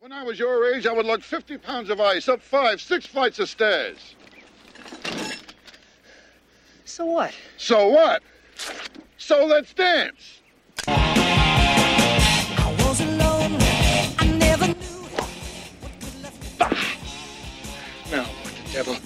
When I was your age, I would lug 50 pounds of ice up 5, 6 flights of stairs. So what? So what? So let's dance. I was alone. I never knew Now, what the devil?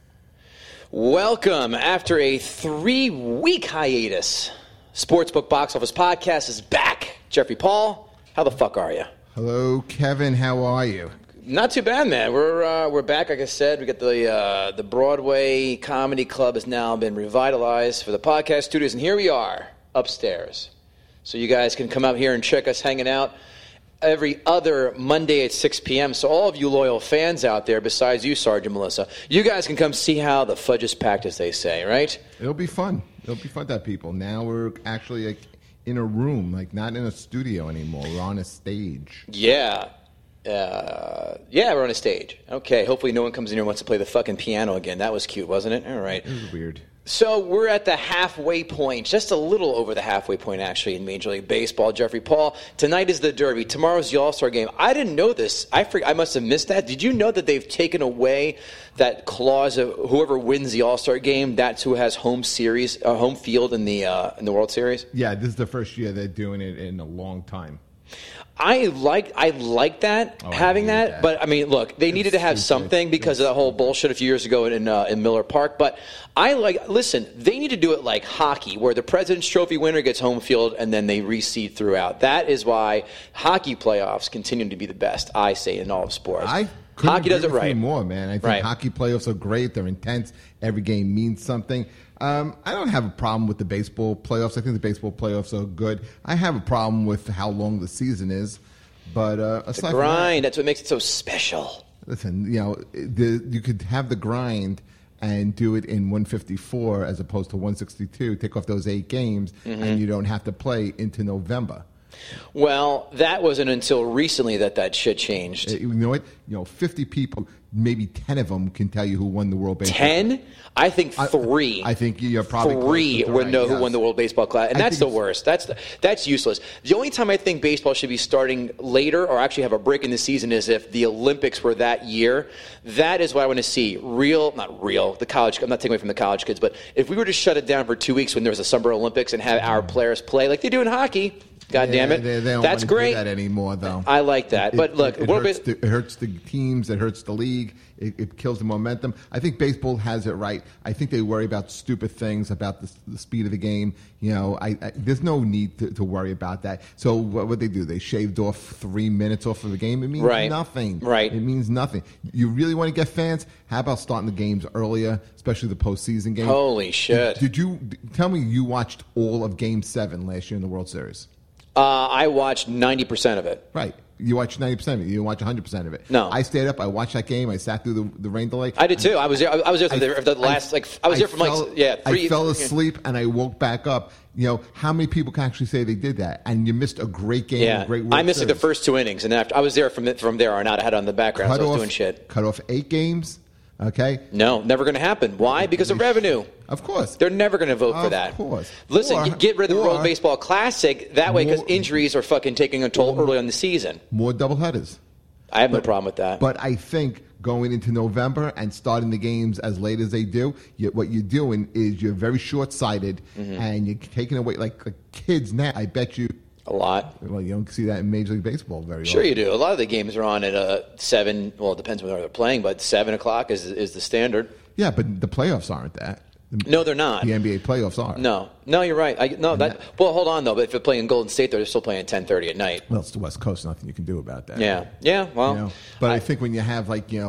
Welcome. After a 3-week hiatus, Sportsbook Box Office Podcast is back. Jeffrey Paul, how the fuck are you? Hello, Kevin. How are you? Not too bad, man. We're back. Like I said, we got the Broadway Comedy Club has now been revitalized for the podcast studios, and here we are upstairs. So you guys can come out here and check us hanging out every other Monday at 6 p.m. So all of you loyal fans out there, besides you, Sergeant Melissa, you guys can come see how the fudge is packed, as they say, right? It'll be fun. It'll be fun to have people. Now we're actually in a room, not in a studio anymore. We're on a stage. Yeah. We're on a stage. Okay, hopefully no one comes in here and wants to play the fucking piano again. That was cute, wasn't it? All right. It was weird. So we're at the halfway point, just a little over the halfway point, actually, in Major League Baseball. Jeffrey Paul, tonight is the Derby. Tomorrow's the All-Star Game. I didn't know this. I must have missed that. Did you know that they've taken away that clause of whoever wins the All-Star Game, that's who has home field in the World Series? Yeah, this is the first year they're doing it in a long time. I like that, having that, but I mean, look, they needed to have something because of the whole bullshit a few years ago in Miller Park. But listen, they need to do it like hockey, where the President's Trophy winner gets home field and then they reseed throughout. That is why hockey playoffs continue to be the best, I say, in all of sports. Hockey does it right. More, man. I think hockey playoffs are great. They're intense. Every game means something. I don't have a problem with the baseball playoffs. I think the baseball playoffs are good. I have a problem with how long the season is. But it's a grind. That's what makes it so special. Listen, you could have the grind and do it in 154 as opposed to 162. Take off those 8 games, and you don't have to play into November. Well, that wasn't until recently that shit changed. You know what? 50 people, maybe 10 of them can tell you who won the World Baseball. 10? I think 3. I think you're probably 3 would know who won the World Baseball Classic, and that's the worst. That's useless. The only time I think baseball should be starting later or actually have a break in the season is if the Olympics were that year. That is what I want to see. The college. I'm not taking away from the college kids, but if we were to shut it down for 2 weeks when there was a Summer Olympics and have our players play like they do in hockey. God damn it. They don't That's want to great. Do that anymore, though. I like that. But look, it hurts the teams. It hurts the league. It kills the momentum. I think baseball has it right. I think they worry about stupid things, about the speed of the game. There's no need to worry about that. So what they do? They shaved off 3 minutes off of the game. It means nothing. Right. It means nothing. You really want to get fans? How about starting the games earlier, especially the postseason games? Holy shit. Did you tell me you watched all of Game 7 last year in the World Series? I watched 90% of it. Right. You watched 90% of it. You didn't watch 100% of it. No. I stayed up. I watched that game. I sat through the rain delay. I did too. I was there for the last, I was there from 3. I fell asleep and I woke back up. How many people can actually say they did that? And you missed a great game, a great World I missed Series. the first 2 innings, and after I was there from there on out. I had it on the background, so I was doing shit. Cut off 8 games. Okay. No, never going to happen. Why? Because of revenue. Of course. They're never going to vote for that. Of course. Listen, get rid of the World Baseball Classic that way because injuries are fucking taking a toll early in the season. More doubleheaders. I have no problem with that. But I think going into November and starting the games as late as they do, what you're doing is you're very short-sighted and you're taking away, like kids now, I bet you. A lot. Well, you don't see that in Major League Baseball very often. Sure you do. A lot of the games are on at 7. Well, it depends on where they're playing, but 7 o'clock is the standard. Yeah, but the playoffs aren't that. No, they're not. The NBA playoffs are. No, you're right. Well, hold on though. But if they're playing in Golden State, they're still playing at 10:30 at night. Well, it's the West Coast. Nothing you can do about that. Yeah. Well, but I think when you have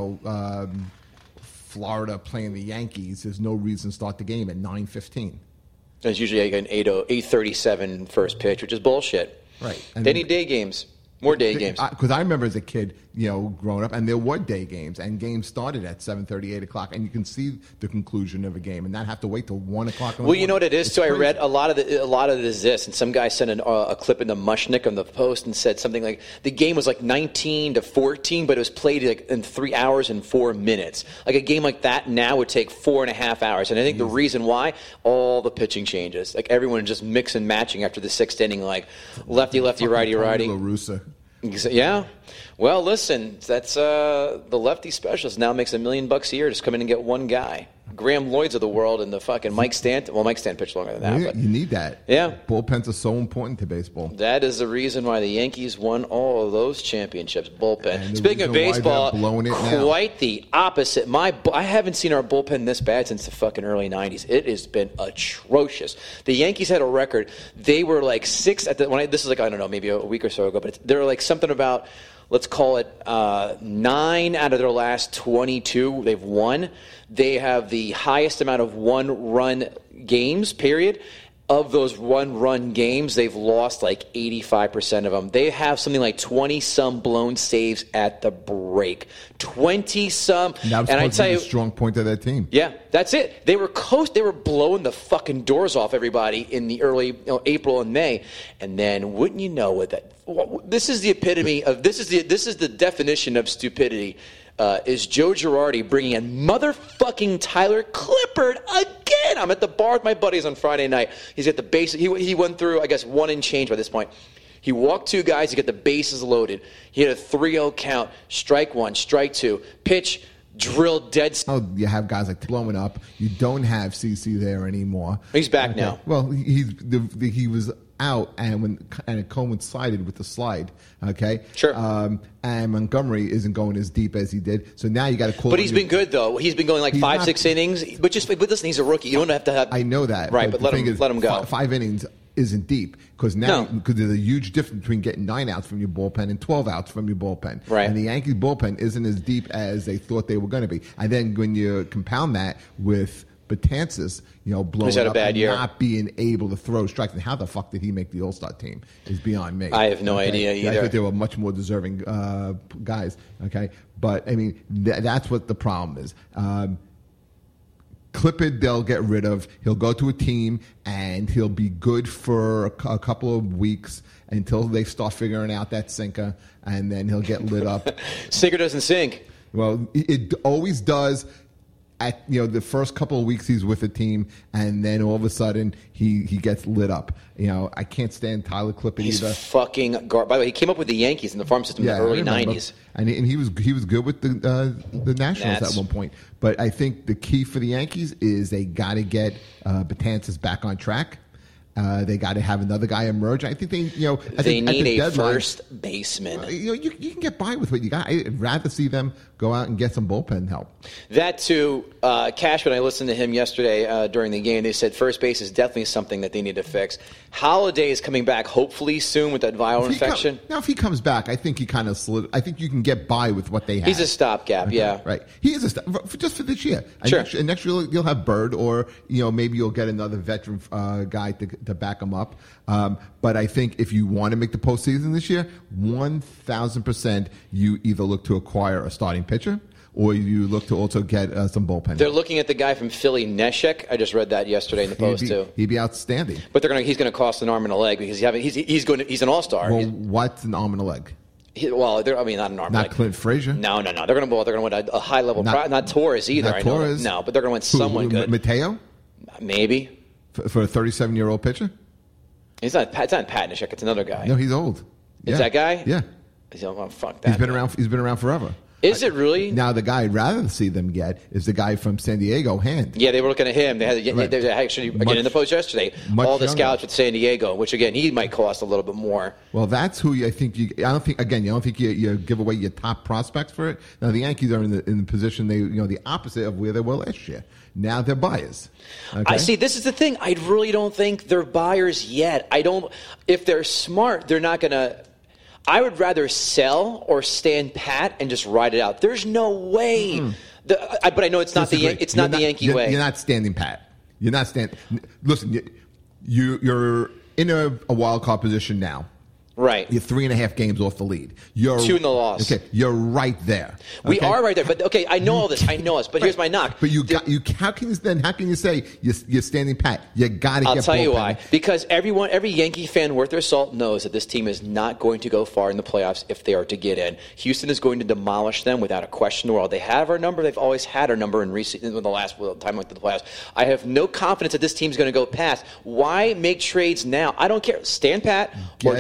Florida playing the Yankees, there's no reason to start the game at 9:15. It's usually an 8:37 first pitch, which is bullshit. Right. They need day games. More day games. Because I remember as a kid, growing up, and there were day games, and games started at 7:30, 8 o'clock, and you can see the conclusion of a game, and not have to wait till 1 o'clock. Well, you know what it is, too? I read a lot of it is this, and some guy sent a clip in the Mushnick on the Post and said something like the game was like 19-14, but it was played in 3 hours and 4 minutes. Like a game like that now would take 4.5 hours, and I think the reason why, all the pitching changes. Like everyone just mix and matching after the 6th inning, like lefty, righty. La Russa. Yeah. Well, listen, that's the lefty specialist now makes $1 million a year. Just come in and get one guy. Graham Lloyd's of the world and the fucking Mike Stanton. Well, Mike Stanton pitched longer than that. Yeah, But you need that. Yeah. Bullpens are so important to baseball. that is the reason why the Yankees won all of those championships. Bullpen. And the Speaking of reason why baseball, they're blowing it now. quite the opposite. I haven't seen our bullpen this bad since the fucking early 90s. It has been atrocious. The Yankees had a record. They were like 6 at the this is like, I don't know, maybe a week or so ago, but they were like something about, let's call it 9 out of their last 22 they've won. They have the highest amount of one-run games, period. Of those one-run games, they've lost like 85% of them. They have something like 20-some blown saves at the break. 20-some. And that was and I supposed to tell be you, the strong point of that team. yeah, that's it. They were blowing the fucking doors off everybody in the early April and May, and then wouldn't you know it, this is the epitome of this is the definition of stupidity. Is Joe Girardi bringing in motherfucking Tyler Clippard again? I'm at the bar with my buddies on Friday night. He's at the base. He went through, I guess, 1 and change by this point. He walked 2 guys to get the bases loaded. He had a 3-0 count. Strike 1, strike 2. Pitch, drill dead. Oh, you have guys like blowing up. You don't have CC there anymore. He's back now. Well, he was out, and it coincided with the slide. Okay, Sure. And Montgomery isn't going as deep as he did, so now you got to call. But he's been good though. He's been going like 5-6 innings. But listen, he's a rookie. You don't have to have. I know that, right? But the thing is, let him go. 5 innings isn't deep because there's a huge difference between getting 9 outs from your bullpen and 12 outs from your bullpen. Right. And the Yankees bullpen isn't as deep as they thought they were going to be. And then when you compound that with Betances, blowing He's had a up bad and year. not being able to throw strikes, and how the fuck did he make the All-Star team is beyond me. I have no idea I either. think they were much more deserving guys. Okay, but I mean that's what the problem is. Clippard, they'll get rid of. He'll go to a team, and he'll be good for a couple of weeks until they start figuring out that sinker, and then he'll get lit up. Sinker doesn't sink. Well, it always does. At the first couple of weeks he's with a team, and then all of a sudden he gets lit up. I can't stand Tyler Clippard He's either. fucking By the way, he came up with the Yankees in the farm system in the early I remember. 90s. And he was good with the Nationals Nats. at one point. But I think the key for the Yankees is they got to get Betances back on track. They got to have another guy emerge. I think they need a deadline, first baseman. You can get by with what you got. I'd rather see them go out and get some bullpen help. That too, Cashman, I listened to him yesterday during the game. They said first base is definitely something that they need to fix. Holiday is coming back hopefully soon with that viral infection. Now, if he comes back, I think he kind of slid. I think you can get by with what they have. He's a stopgap, yeah. Right. He is just for this year. And Sure. Next year you'll have Bird, or maybe you'll get another veteran guy to back him up. But I think if you want to make the postseason this year, 1,000% you either look to acquire a starting pitcher, or you look to also get some bullpen. They're looking at the guy from Philly, Neshek. I just read that yesterday in the Post too. He'd be outstanding. But he's going to cost an arm and a leg because he's an all-star. Well, what's an arm and a leg? Not an arm. Not Clint Frazier. No. They're going to win a high level. Not Torres either. Not I know. Torres. No, but they're going to win someone good. Mateo Maybe. for a 37-year-old pitcher. It's not Pat Neshek. It's another guy. No, he's old. Is that guy? Yeah. Fuck that. He's been around forever. Is it really? Now, the guy I'd rather see them get is the guy from San Diego, Hand. Yeah, they were looking at him. They had actually again in the Post yesterday. All the younger. scouts with San Diego, which again he might cost a little bit more. Well, that's who I think you. I don't think you give away your top prospects for it. Now, the Yankees are in the position the opposite of where they were last year. Now they're buyers. Okay? I see. This is the thing. I really don't think they're buyers yet. If they're smart, they're not going to. I would rather sell or stand pat and just ride it out. There's no way. But I know it's not the Yankee way. You're not standing pat. You're not standing. Listen, you're in a wild card position now. Right. You're 3.5 games off the lead. You're 2 in the loss. Okay, you're right there. We Okay? are right there. But okay, I know all this. But here's my knock. But how can you say you're standing pat? You got to get. I'll tell you bullpen. why. Because every Yankee fan worth their salt knows that this team is not going to go far in the playoffs if they are to get in. Houston is going to demolish them without a question in the world. They have our number. They've always had our number in the last time went to the playoffs. I have no confidence that this team's going to go past. Why make trades now? I don't care. Stand pat or just sell.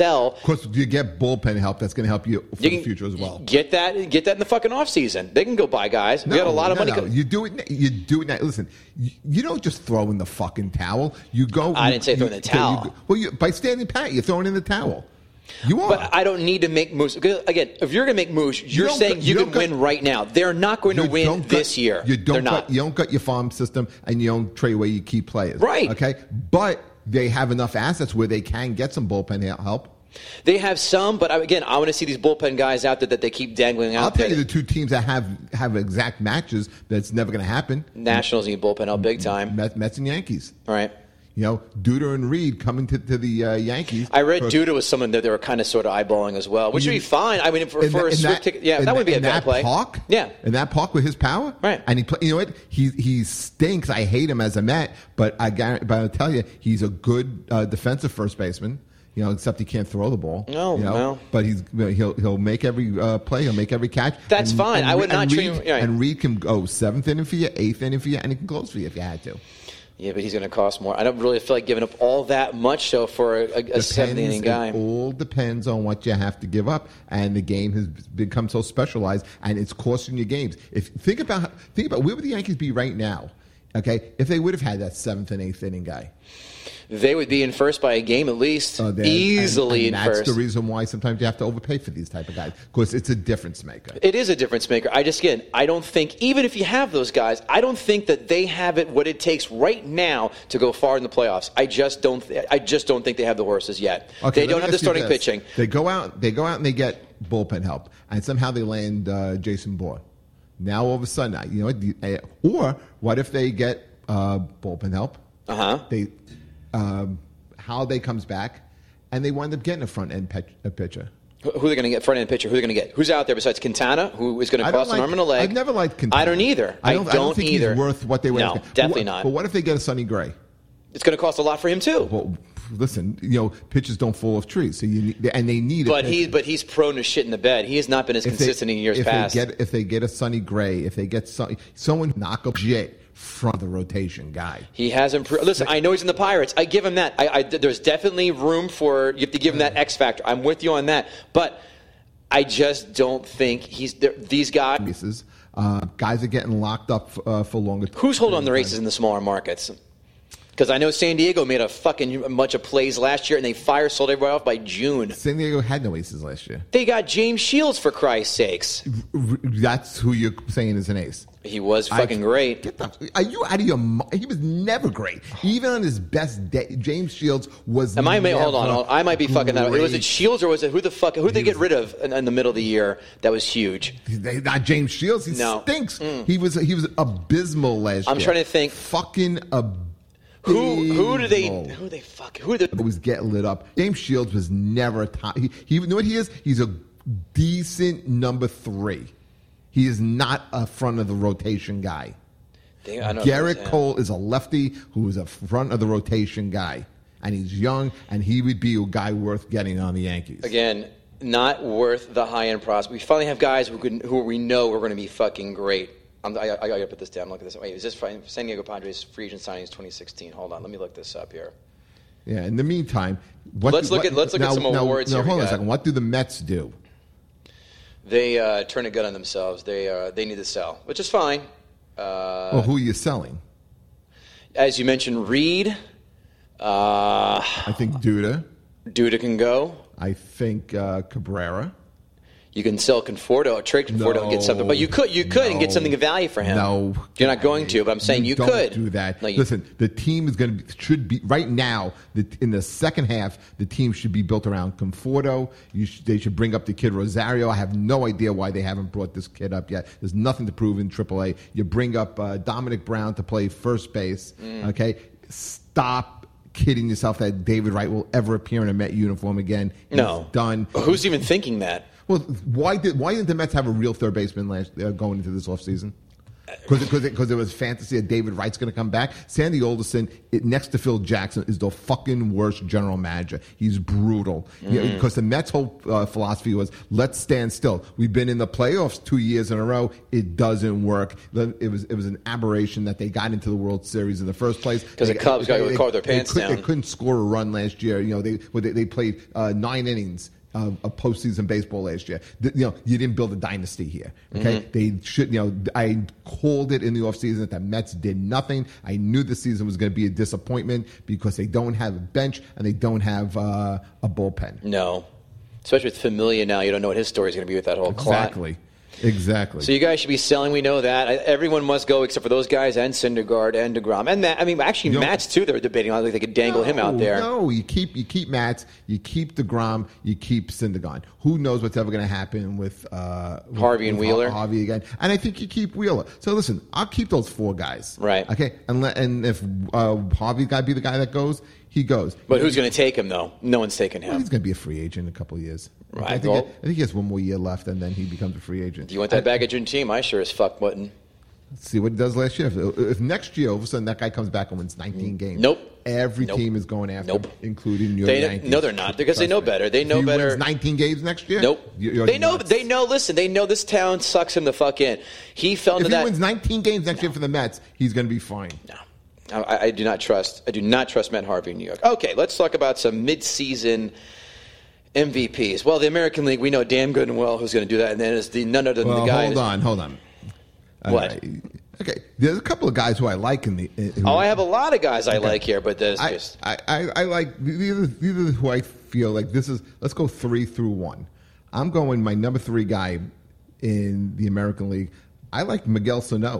sell. Of course, you get bullpen help. That's going to help you for the future as well. Get that in the fucking offseason. They can go buy guys. We got a lot of money. No. You do it. You do it now. Listen, you don't just throw in the fucking towel. You go. I didn't say throw in the towel. By standing pat, you're throwing in the towel. You are. But I don't need to make moves. Again, if you're going to make moves, you're saying you can win right now. They're not going to win this year. You don't cut your farm system, and you don't trade away your key players. Right. Okay. But they have enough assets where they can get some bullpen help. They have some, but again, I want to see these bullpen guys out there that they keep dangling out. I'll tell you the two teams that have exact matches that's never going to happen. Nationals need bullpen help big time. Mets and Yankees. All right. Duda and Reed coming to the Yankees. I read Duda was someone that they were kind of sort of eyeballing as well, which would be fine. I mean, for a swift ticket, that would be a bad play. Park, yeah, in that park with his power, right? And you know what? He stinks. I hate him as a Met, but I'll tell you, he's a good defensive first baseman. Except he can't throw the ball. No. But he'll make every play. He'll make every catch. That's fine. I would not treat him. Right. And Reed can go 7th inning for you, 8th inning for you, and he can close for you if you had to. Yeah, but he's going to cost more. I don't really feel like giving up all that much so for a 7th inning guy. It all depends on what you have to give up, and the game has become so specialized, and it's costing you games. Think about where would the Yankees be right now? Okay, if they would have had that 7th and 8th inning guy. They would be in first by a game at least, easily and in first. That's the reason why sometimes you have to overpay for these type of guys, because it's a difference maker. It is a difference maker. I don't think, even if you have those guys, I don't think that they have what it takes right now to go far in the playoffs. I just don't think they have the horses yet. Okay, they don't have the starting pitching. They go out and they get bullpen help, and somehow they land Jason Bourne. Now all of a sudden, or what if they get bullpen help? They Holiday comes back, and they wind up getting a front-end pitcher. Who are they going to get? Front-end pitcher. Who are they going to get? Who's out there besides Quintana, who is going to cost an arm and a leg? I've never liked Quintana. I don't either. I don't think either. He's worth what they were. No, definitely not. But what if they get a Sonny Gray? It's going to cost a lot for him too. Well, listen, pitchers don't fall off trees, so they need it. But he's prone to shit in the bed. He has not been as consistent in years past. If they get a Sonny Gray, if they get someone knock up Jet from the rotation guy, he has improved. Listen, I know he's in the Pirates. I give him that. There's definitely room for you have to give him that X factor. I'm with you on that, but I just don't think he's these guys. Guys are getting locked up for longer. Who's holding on the races in the smaller markets? Because I know San Diego made a fucking bunch of plays last year, and they sold everybody off by June. San Diego had no aces last year. They got James Shields, for Christ's sakes. That's who you're saying is an ace. He was fucking great. Are you out of your mind? He was never great. Even on his best day, James Shields was hold on. I might be fucking that. Was it Shields or was it who did they get rid of in the middle of the year that was huge? Not James Shields. He stinks. He was abysmal last year. I'm trying to think. Fucking abysmal. Who was getting lit up. James Shields was never a top. You know what he is? He's a decent number 3. He is not a front of the rotation guy. Garrett Cole is a lefty who is a front of the rotation guy, and he's young, and he would be a guy worth getting on the Yankees. Again, not worth the high end prospect. We finally have guys who we know are going to be fucking great. I got to put this down. Look at this. Wait, is this San Diego Padres free agent signings 2016? Hold on, let me look this up here. Yeah. In the meantime, let's look at some awards. Now, hold on a second. What do the Mets do? They turn a gun on themselves. They need to sell, which is fine. Well, who are you selling? As you mentioned, Reed. I think Duda. Duda can go. I think Cabrera. You can sell Conforto, trade Conforto and get something. But you could and get something of value for him. No. You're not going to, but I'm saying you could. Don't do that. No, listen, the team is should be, right now, in the second half, the team should be built around Conforto. They should bring up the kid Rosario. I have no idea why they haven't brought this kid up yet. There's nothing to prove in AAA. You bring up Dominic Brown to play first base. Okay? Stop kidding yourself that David Wright will ever appear in a Met uniform again. No. He's done. Who's even thinking that? Well, why didn't the Mets have a real third baseman going into this offseason? Because there was fantasy that David Wright's going to come back. Sandy Alderson, next to Phil Jackson, is the fucking worst general manager. He's brutal. Because the Mets' whole philosophy was, let's stand still. We've been in the playoffs 2 years in a row. It doesn't work. It was an aberration that they got into the World Series in the first place. Because the Cubs got to carve their pants down. They couldn't score a run last year. They played 9 innings of postseason baseball last year. You didn't build a dynasty here. Okay, They should. I called it in the offseason that the Mets did nothing. I knew the season was going to be a disappointment because they don't have a bench and they don't have a bullpen. No, especially with Familia now, you don't know what his story is going to be with that whole clot. Exactly. So you guys should be selling. We know that. Everyone must go except for those guys and Syndergaard and DeGrom. And Matt, Matz, too, they're debating on. They could dangle him out there. No, you keep Matz, you keep DeGrom, you keep Syndergaard. Who knows what's ever going to happen with Harvey and Wheeler? Harvey again. And I think you keep Wheeler. So listen, I'll keep those 4 guys. Right. Okay. And if Harvey's got to be the guy that goes, he goes. But who's going to take him, though? No one's taking him. Well, he's going to be a free agent in a couple of years. Right. I think he has 1 more year left, and then he becomes a free agent. Do you want that baggage in your team? I sure as fuck wouldn't. See what he does last year. If next year, all of a sudden, that guy comes back and wins 19 games. Nope. Every team is going after him, including New York Yankees. No, they're not, because they know better. They know better. He wins 19 games next year? Nope. They know. Listen, they know this town sucks him the fuck in. He fell into that. If he wins 19 games next year for the Mets, he's going to be fine. No. I do not trust Matt Harvey in New York. Okay, let's talk about some mid-season MVPs. Well, the American League, we know damn good and well who's going to do that, and then it's none other than the guy. Hold on. What? Okay, there's a couple of guys who I like in the. I have a lot of guys I like here, but there's just. I like these are who I feel like this is. Let's go 3 through 1. I'm going my number 3 guy in the American League. I like Miguel Sano.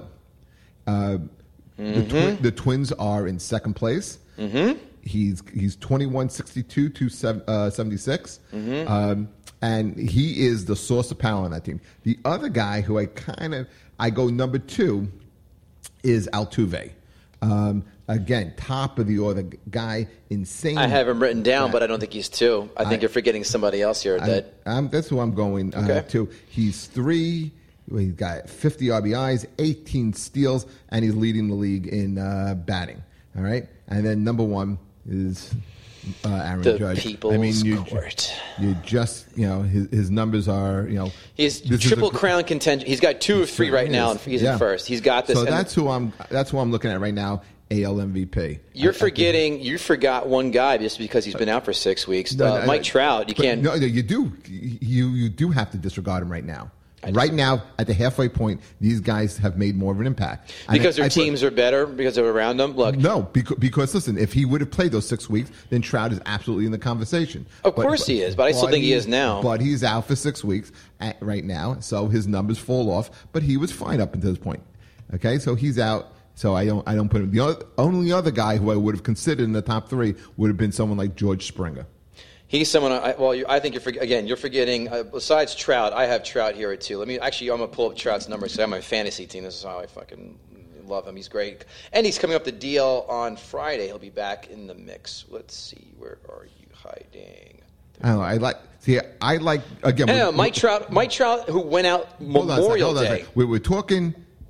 The Twins are in second place. Mm-hmm. He's 21-62 to 76. Mm-hmm. And he is the source of power on that team. The other guy who I go number 2 is Altuve. Again, top of the order guy, insane. I have him written down, but I don't think he's 2. I think you're forgetting somebody else here. That's who I'm going to. He's 3. He's got 50 RBIs, 18 steals, and he's leading the league in batting. All right, and then number 1 is Aaron the Judge. People's Court. You just his numbers are He's triple crown contention. He's got 2 of 3 right now, and he's in first. He's got this. So that's who I'm looking at right now. AL MVP. You forgot one guy just because he's been out for 6 weeks. Mike Trout. You can't. No, you do. You do have to disregard him right now. Right now, at the halfway point, these guys have made more of an impact. Because their teams are better, because they're around them? Look. No, because listen, if he would have played those 6 weeks, then Trout is absolutely in the conversation. Of course he is, but I still think he is now. But he's out for 6 weeks right now, so his numbers fall off, but he was fine up until this point. Okay, so he's out. So I don't put him. The only other guy who I would have considered in the top 3 would have been someone like George Springer. He's someone. I think you're forgetting. Besides Trout, I have Trout here at 2. I'm going to pull up Trout's numbers. So I have my fantasy team. This is how I fucking love him. He's great, and he's coming up the deal on Friday. He'll be back in the mix. Let's see. Where are you hiding? I don't know. I like again. No, Mike Trout, who went out Memorial Day. We're talking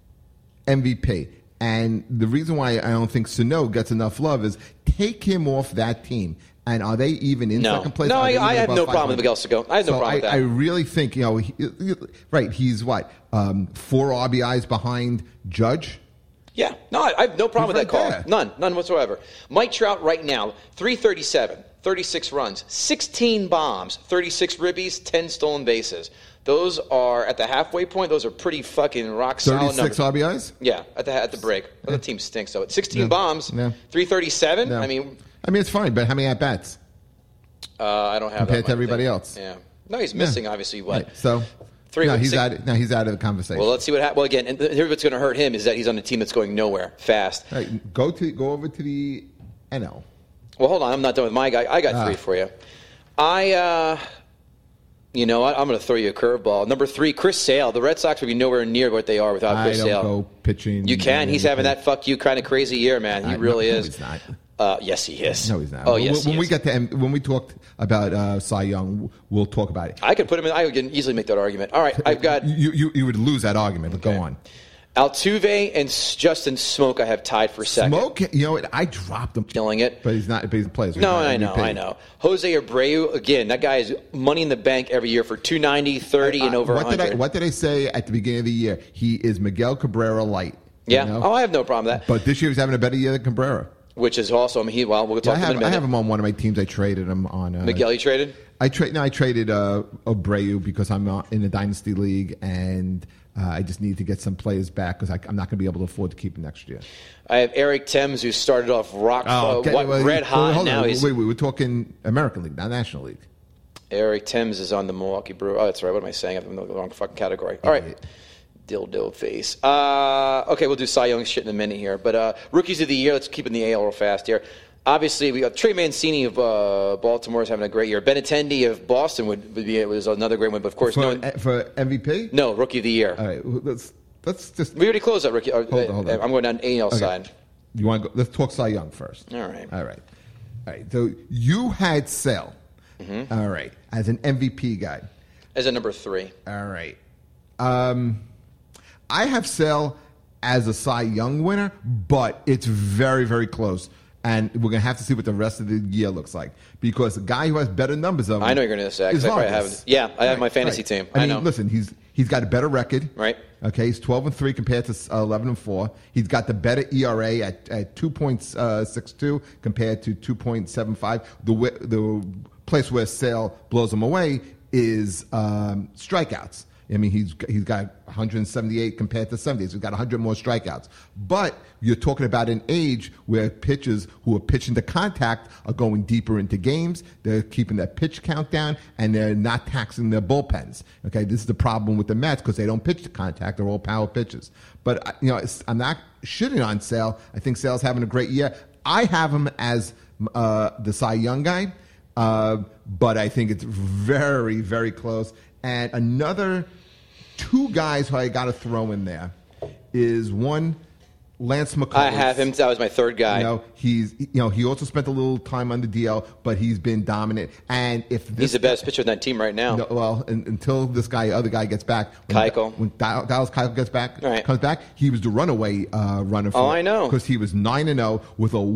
MVP, and the reason why I don't think Sano gets enough love is take him off that team. And are they even in second place? No, I have no problem with Miguel Sano. I have no problem with that. I really think, he's what, 4 RBIs behind Judge? Yeah. No, I have no problem with that call. There. None whatsoever. Mike Trout right now, 337, 36 runs, 16 bombs, 36 ribbies, 10 stolen bases. Those are, at the halfway point, those are pretty fucking rock solid numbers. 36 RBIs? Yeah, at the break. Well, the team stinks, though. 16 bombs, 337? No. I mean, it's fine, but how many at-bats? I don't have compared to everybody else. Yeah. No, he's missing, obviously, what? Right. So, 3 he's out of the conversation. Well, let's see what happens. Well, again, and here's what's going to hurt him is that he's on a team that's going nowhere fast. Right. Go over to the NL. Well, hold on. I'm not done with my guy. I got 3 for you. You know what? I'm going to throw you a curveball. Number 3, Chris Sale. The Red Sox would be nowhere near what they are without Chris Sale. I don't go pitching. You can. He's having that fuck you kind of crazy year, man. He really is. No, he's not. Yes, he is. No, he's not. Oh, yes, when we talked about Cy Young, we'll talk about it. I could put him in. I can easily make that argument. All right, I've got. You would lose that argument, but go on. Altuve and Justin Smoke I have tied for second. Smoke, you know what? I dropped him. Killing it. But he's not. But he's a player. So No, he's I not know, MVP. I know. Jose Abreu, again, that guy is money in the bank every year for 290, 30, and over 100. What did I say at the beginning of the year? He is Miguel Cabrera light. Yeah. You know? Oh, I have no problem with that. But this year he's having a better year than Cabrera. Which is also, I mean, we'll talk Yeah, about him in a I minute. have him on one of my teams. I traded him on. Miguel, you traded? I traded Abreu because I'm in a dynasty league and I just need to get some players back because I'm not going to be able to afford to keep him next year. I have Eric Thames, who started off red hot. Now he's we're talking American League, not National League. Eric Thames is on the Milwaukee Brewers. Oh, that's right. What am I saying? I'm in the wrong fucking category. All right. Dildo face. Okay, we'll do Cy Young shit in a minute here. But rookies of the year, let's keep in the AL real fast here. Obviously, we got Trey Mancini of Baltimore is having a great year. Benintendi of Boston was another great one. But of course, for MVP? No, rookie of the year. All right, let's just. We already closed that rookie. Hold on. I'm going down AL side. You want to go? Let's talk Cy Young first. All right. So you had Sale. Mm-hmm. All right, as an MVP guy. As a number 3. All right. I have Sale as a Cy Young winner, but it's very, very close. And we're going to have to see what the rest of the year looks like. Because the guy who has better numbers of him I know you're going to say. is I probably Vargas. I have my fantasy team. I mean, know. Listen, he's got a better record. Right. Okay, he's 12-3 compared to 11-4. He's got the better ERA at 2.62 compared to 2.75. The place where Sale blows him away is strikeouts. I mean, he's got 178 compared to 70. So he's got 100 more strikeouts. But you're talking about an age where pitchers who are pitching to contact are going deeper into games. They're keeping their pitch count down, and they're not taxing their bullpens. Okay, this is the problem with the Mets because they don't pitch to contact. They're all power pitches. But, I'm not shitting on Sale. I think Sale's having a great year. I have him as the Cy Young guy, but I think it's very, very close. And another 2 guys who I got to throw in there is one, Lance McCullers. I have him. That was my 3rd guy. He also spent a little time on the DL, but he's been dominant. And he's the best pitcher in that team right now. Until this other guy gets back, when Dallas Keuchel comes back, he was the runaway runner. I know, because he was 9-0 with a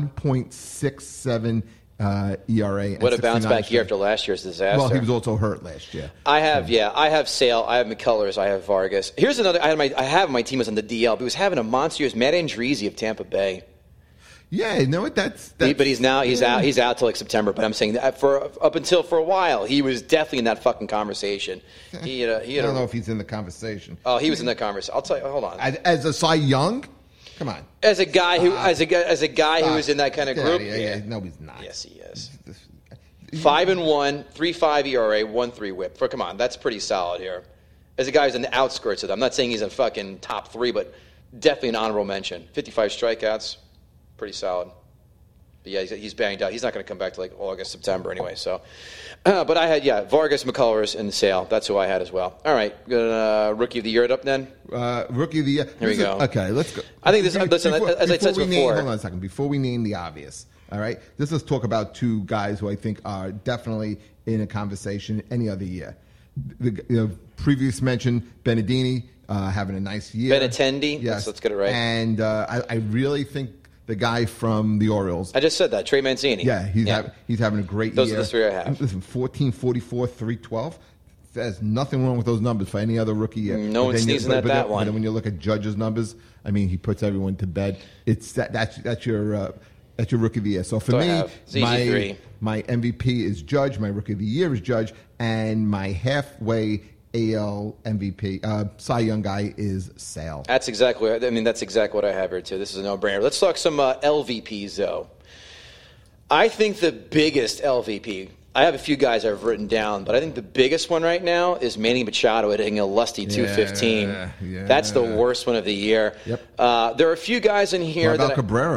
1.67 ERA. What a bounce back year after last year's disaster. Well, he was also hurt last year. I have Sale, I have McCullers, I have Vargas. Here's another. I have my team was on the DL, but he was having a monster year. Matt Andriese of Tampa Bay. Yeah, you know what? That's but he's out. He's out till like September. But I'm saying that for a while, he was definitely in that fucking conversation. I don't know if he's in the conversation. Oh, he was in that conversation. I'll tell you. Hold on. As a Cy Young. Come on. As a guy who was in that kind of group. Yeah. No, he's not. Yes, he is. 5-1, 3.5 ERA, 1.3 WHIP. Come on, that's pretty solid here. As a guy who's in the outskirts of them, I'm not saying he's a fucking top 3, but definitely an honorable mention. 55 strikeouts, pretty solid. But yeah, he's banged out. He's not going to come back to like August, September anyway. So, but I had Vargas, McCullers, and Sale. That's who I had as well. All right, rookie of the year up then. Rookie of the year. Here we go. Okay, let's go. I think this. Listen, as I said before. Hold on a second. Before we name the obvious, all right. Let's talk about 2 guys who I think are definitely in a conversation any other year. The previous mentioned Benintendi having a nice year. Benintendi. Yes, let's get it right. And I really think. The guy from the Orioles. I just said that, Trey Mancini. Yeah, he's having a great year. Those are the 3 I have. Listen, 14, 44, 312. There's nothing wrong with those numbers for any other rookie year. No one's sneezing at that one. But when you look at Judge's numbers, I mean, he puts everyone to bed. It's that's your rookie of the year. So for me, my MVP is Judge. My rookie of the year is Judge, and my halfway AL MVP, Cy Young guy is Sale. That's exactly what I have here too. This is a no-brainer. Let's talk some LVPs though. I think the biggest LVP. I have a few guys I've written down, but I think the biggest one right now is Manny Machado hitting a lusty 215. Yeah. That's the worst one of the year. Yep. There are a few guys in here. What about Cabrera?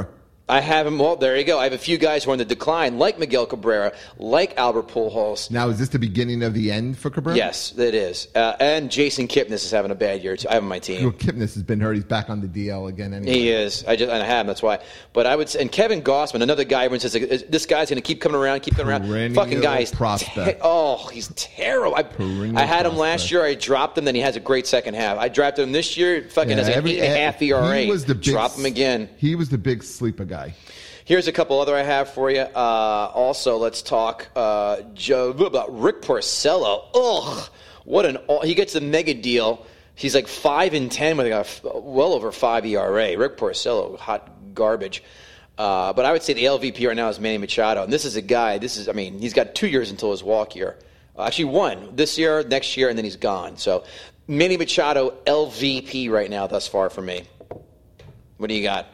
I have him. Well, there you go. I have a few guys who are on the decline, like Miguel Cabrera, like Albert Pujols. Now, is this the beginning of the end for Cabrera? Yes, it is. And Jason Kipnis is having a bad year too. I have him on my team. Well, Kipnis has been hurt. He's back on the DL again. Anyway. He is. I have him. That's why. But I would say, and Kevin Gossman, another guy. Everyone says this guy's going to keep coming around. Perennial Fucking guy. prospect. He's terrible. I had him last prospect. year. I dropped him. Then he has a great second half. I drafted him this year. Fucking has an 8.5 ERA. He was the big, drop him again. He was the big sleeper guy. Here's a couple other I have for you. Also, let's talk about Rick Porcello. Ugh, he gets the mega deal. He's like 5-10 with well over 5 ERA. Rick Porcello, hot garbage. But I would say the LVP right now is Manny Machado, and this is a guy. He's got 2 years until his walk year. Actually, 1 this year, next year, and then he's gone. So Manny Machado LVP right now thus far for me. What do you got?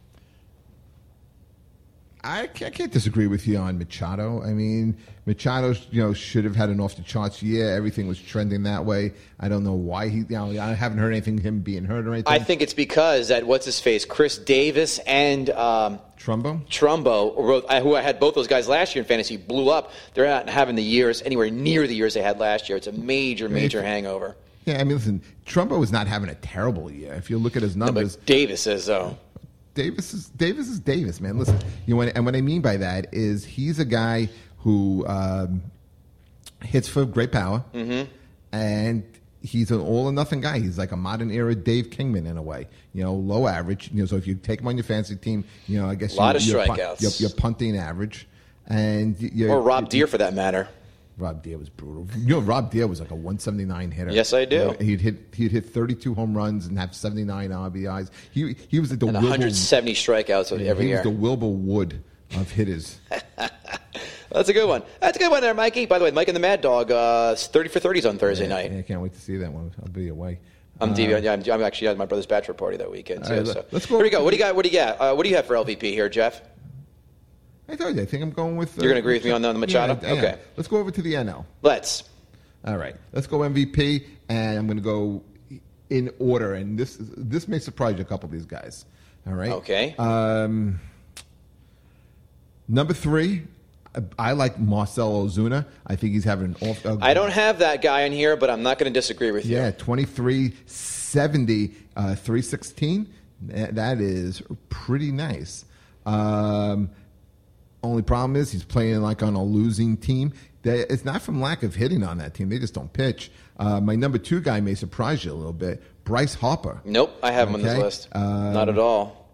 I can't disagree with you on Machado. I mean, Machado, should have had an off the charts year. Everything was trending that way. I don't know why I haven't heard anything him being hurt or anything. I think it's because that what's his face, Chris Davis and Trumbo, who I had both those guys last year in fantasy, blew up. They're not having the years anywhere near the years they had last year. It's a major hangover. Yeah, I mean, listen, Trumbo is not having a terrible year. If you look at his numbers, but Davis is though. Davis is Davis, man. Listen, and what I mean by that is he's a guy who hits for great power, and he's an all or nothing guy. He's like a modern era Dave Kingman in a way. Low average. So if you take him on your fantasy team, I guess a lot of strikeouts. You're punting average, and or Rob Deere for that matter. Rob Deere was brutal. Rob Deere was like a 179 hitter. Yes, I do. He'd hit 32 home runs and have 79 RBIs. He was like the 170 strikeouts every year. He was the Wilbur Wood of hitters. That's a good one. That's a good one there, Mikey. By the way, Mike and the Mad Dog, 30 for 30s on Thursday night. I can't wait to see that one. I'll be away. I'm actually at my brother's bachelor party that weekend too. Right, let's go. Here we go. What do you got? What do you have for LVP here, Jeff? I told you. I think I'm going with. You're going to agree with me on the Machado? Yeah, okay. Let's go over to the NL. Let's. All right. Let's go MVP, and I'm going to go in order. And this may surprise you, a couple of these guys. All right. Okay. Number 3, I like Marcell Ozuna. I think he's having an off. I don't have that guy in here, but I'm not going to disagree with you. Yeah, 2370, 316. That is pretty nice. Only problem is he's playing like on a losing team. It's not from lack of hitting on that team. They just don't pitch. My number 2 guy may surprise you a little bit. Bryce Harper. Nope, I have him on this list. Not at all.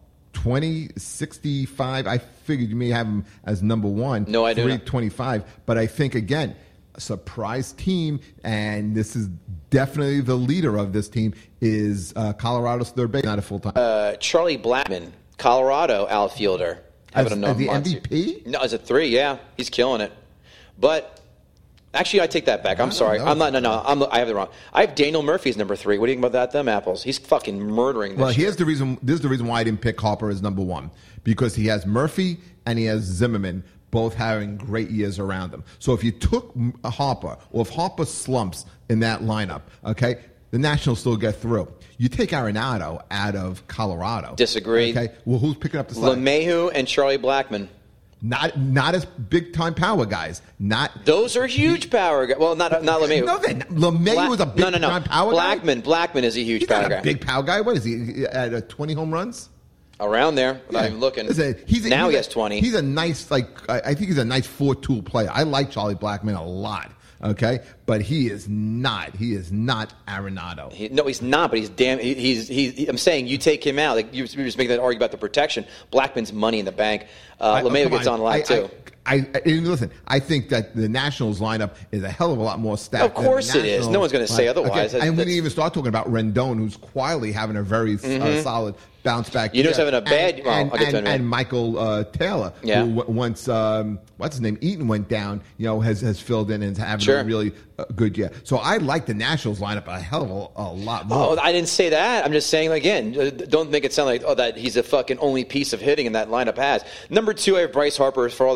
2065. I figured you may have him as number 1. No, I do not. 325. But I think, again, a surprise team, and this is definitely the leader of this team, is Colorado's third base, not a full-time. Charlie Blackmon, Colorado outfielder. As the MVP? No, as a 3, yeah. He's killing it. But, actually, I take that back. I'm sorry. I have it wrong. I have Daniel Murphy as number 3. What do you think about that, them apples? He's fucking murdering this year. Here's the reason why I didn't pick Harper as number 1. Because he has Murphy and he has Zimmerman both having great years around him. So if you took Harper, or if Harper slumps in that lineup, okay, the Nationals still get through. You take Arenado out of Colorado. Disagree. Okay. Well, who's picking up the slack? LeMahieu and Charlie Blackmon. Not as big time power guys. Those are huge power guys. Well, not LeMahieu. No, LeMahieu was a big time power guy. Blackmon is a huge power guy. He's not a big power guy. What is he at 20 home runs? Around there, without even looking. He has 20. He's a nice, I think he's a nice 4-tool player. I like Charlie Blackmon a lot. Okay, but he is not Arenado. He's not. But he's damn. I'm saying you take him out. Like you just making that argument about the protection. Blackman's money in the bank. LeMahieu gets on a lot too. Listen, I think that the Nationals lineup is a hell of a lot more stacked. Of course it is. No one's going to say otherwise. Okay. And we didn't even start talking about Rendon, who's quietly having a very solid bounce back. You know, having a bad. And Michael Taylor, who once what's his name, Eaton went down. Has filled in and is having a really good year. So I like the Nationals lineup a hell of a lot more. Oh, I didn't say that. I'm just saying again. Don't make it sound like that he's a fucking only piece of hitting in that lineup has. Number 2, I have Bryce Harper for all the reasons that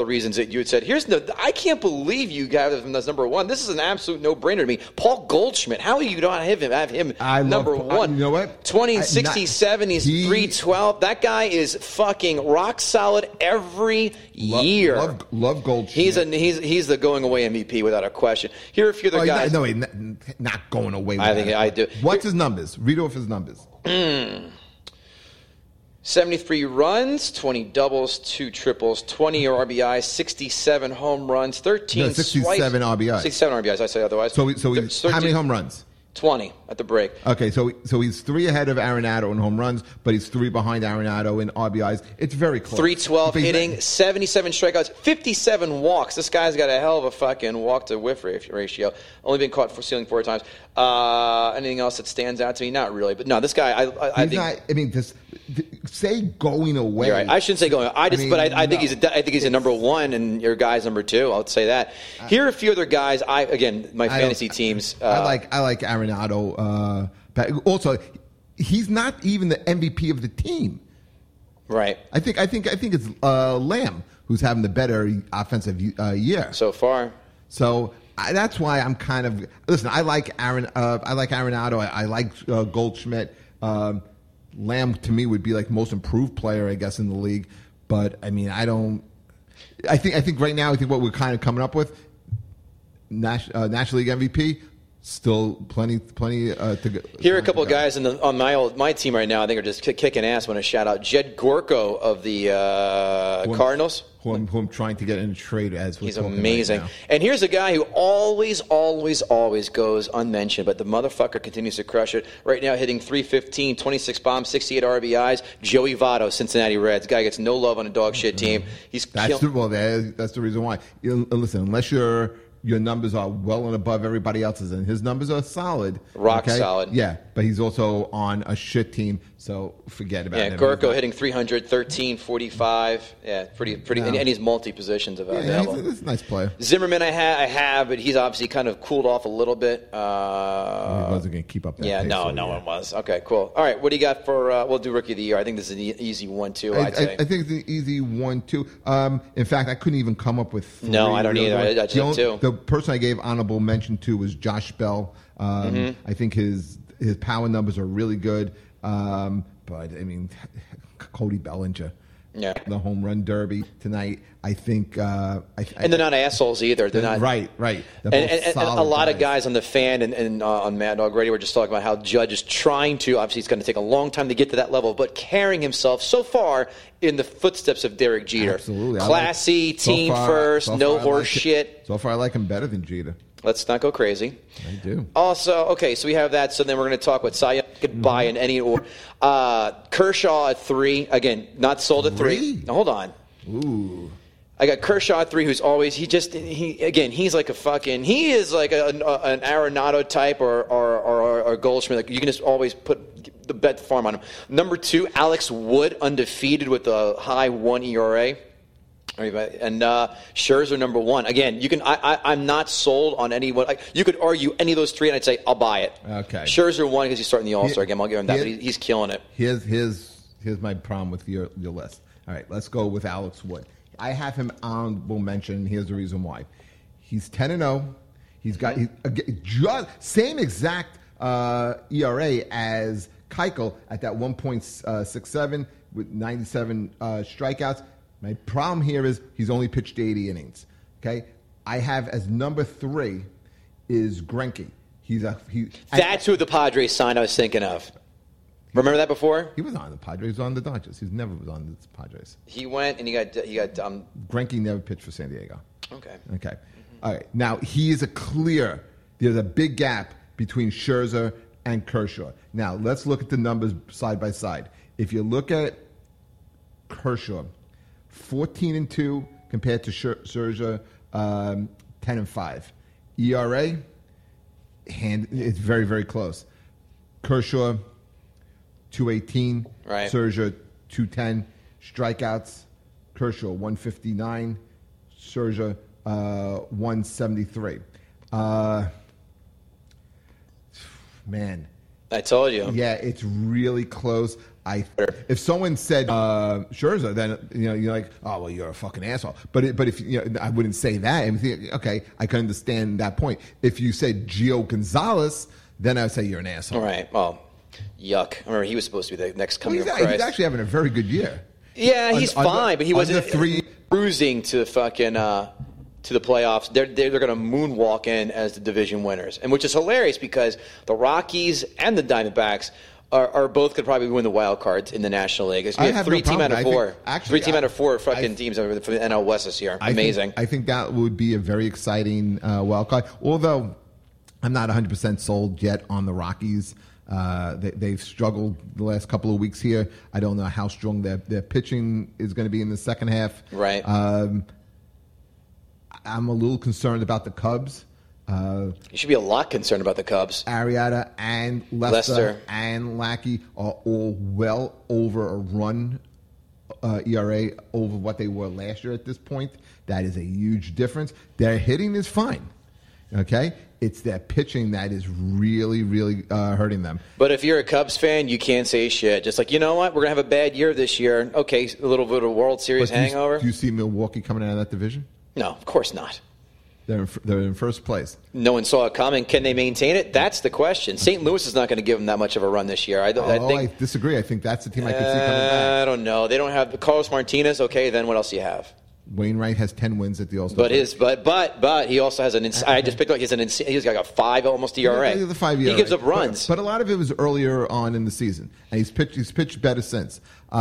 that you had said, I can't believe you got him as number one. This is an absolute no-brainer to me. Paul Goldschmidt, how do you not have him number one? You know what? 20 and 67, he's 312. That guy is fucking rock solid every year. Love Goldschmidt. He's the going away MVP without a question. Here are a few other guys. No, not going away. I think I do. What's his numbers? Read off his numbers. 73 runs, 20 doubles, 2 triples, 20 RBIs, 67 home runs, 13 67 RBIs. 67 RBIs, I say otherwise. So how many home runs? 20 at the break. Okay, so he's 3 ahead of Arenado in home runs, but he's 3 behind Arenado in RBIs. It's very close. 312 hitting, 77 strikeouts, 57 walks. This guy's got a hell of a fucking walk-to-whiff ratio. Only been caught for stealing 4 times. Anything else that stands out to me? Not really. But no, this guy, I think... say going away. You're right. I shouldn't say going away. I think he's a number one, and your guy's number 2. I'll say that. Here are a few other guys. My fantasy teams. I like Arenado. But also, he's not even the MVP of the team. Right. I think it's Lamb who's having the better offensive year so far. So that's why I'm kind of listen. I like Arenado. I like Goldschmidt. Lamb to me would be like most improved player, I guess, in the league. But I mean, I think right now, what we're kind of coming up with, National League MVP. Still plenty to go. Here are a couple of guys on my team right now. I think are just kicking ass. I want to shout out Jed Gorko of the Cardinals. Who I'm trying to get in a trade as we're He's talking amazing. Right now. And here's a guy who always goes unmentioned, but the motherfucker continues to crush it. Right now hitting 315, 26 bombs, 68 RBIs. Joey Votto, Cincinnati Reds. Guy gets no love on a dog shit team. That's the reason why. Listen, unless your numbers are well and above everybody else's, and his numbers are solid. Rock solid. Yeah, but he's also on a shit team, so forget about it. Yeah, Gorko hitting 300, 13, 45. Yeah, pretty. Yeah. And he's multi-positions available. He's a nice player. Zimmerman I have, but he's obviously kind of cooled off a little bit. He wasn't going to keep up that pace. No one was. Okay, cool. All right, what do you got for, we'll do Rookie of the Year. I think this is an easy one, too, I'd say. I think it's an easy one, too. In fact, I couldn't even come up with 3. No, I don't either. I just have 2. The person I gave honorable mention to was Josh Bell. I think his power numbers are really good. But, I mean, Cody Bellinger. Yeah. The home run derby tonight. I think. And they're not assholes either. They're not. Right. And a lot of guys on the fan and on Mad Dog Radio were just talking about how Judge is trying to. Obviously, it's going to take a long time to get to that level, but carrying himself so far in the footsteps of Derek Jeter. Absolutely. Classy, team first, no horse shit. So far, I like him better than Jeter. Let's not go crazy. I do. Also, okay, so we have that. So then we're going to talk what Cy Young could buy in any order. Kershaw at 3. Again, not sold at 3. Now, hold on. Ooh. I got Kershaw at 3, who's always he's like a fucking he is like an Arenado type or Goldschmidt. Like you can just always put the bet farm on him. Number 2, Alex Wood, undefeated with a high 1 ERA. And Scherzer number 1. Again, you can. I'm not sold on anyone. You could argue any of those 3, and I'd say I'll buy it. Okay. Scherzer 1 because he's starting the All-Star game. I'll give him that. But he's killing it. Here's my problem with your list. All right, let's go with Alex Wood. I have him honorable mention. Here's the reason why. He's 10-0. He's got same exact ERA as Keuchel at that 1.67 with 97 strikeouts. My problem here is he's only pitched 80 innings. Okay, I have as number 3 is Greinke. That's who the Padres signed. I was thinking of. Remember that before? He was on the Padres. He was on the Dodgers. He never was on the Padres. He went and he got. Greinke never pitched for San Diego. Okay. All right. Now there's a big gap between Scherzer and Kershaw. Now let's look at the numbers side by side. If you look at Kershaw, 14-2 compared to Scherzer, 10-5. ERA, it's very, very close. Kershaw, 218. Right. Scherzer, 210. Strikeouts, Kershaw, 159. Scherzer, 173. Man. I told you. Yeah, it's really close. If someone said Scherzer, then you're like, oh well, you're a fucking asshole. But if I wouldn't say that. I think, okay, I can understand that point. If you said Gio Gonzalez, then I would say you're an asshole. All right. Well, yuck. I remember he was supposed to be the next coming of Christ. He's actually having a very good year. Yeah, he's fine, but he wasn't three cruising to fucking to the playoffs. They're going to moonwalk in as the division winners, and which is hilarious because the Rockies and the Diamondbacks are both could probably win the wild cards in the National League. It's going to be three team out of four. Three-team out of four fucking teams for the NL West this year. Amazing. I think that would be a very exciting wild card. Although I'm not 100% sold yet on the Rockies. They've struggled the last couple of weeks here. I don't know how strong their pitching is going to be in the second half. Right. I'm a little concerned about the Cubs. You should be a lot concerned about the Cubs. Arrieta and Lester and Lackey are all well over a run ERA over what they were last year at this point. That is a huge difference. Their hitting is fine. Okay? It's their pitching that is really, really hurting them. But if you're a Cubs fan, you can't say shit. Just like, you know what? We're going to have a bad year this year. Okay, a little bit of a World Series hangover. Do you see Milwaukee coming out of that division? No, of course not. They're in first place. No one saw it coming. Can they maintain it? That's the question. St. Louis is not going to give them that much of a run this year. I disagree. I think that's the team I can see coming back. I don't know. They don't have Carlos Martinez. Okay, then what else do you have? Wainwright has 10 wins at the All-Star. But he also has I just picked up. He's got a 5 almost ERA. The 5 ERA. He gives up runs. But a lot of it was earlier on in the season, and he's pitched better since.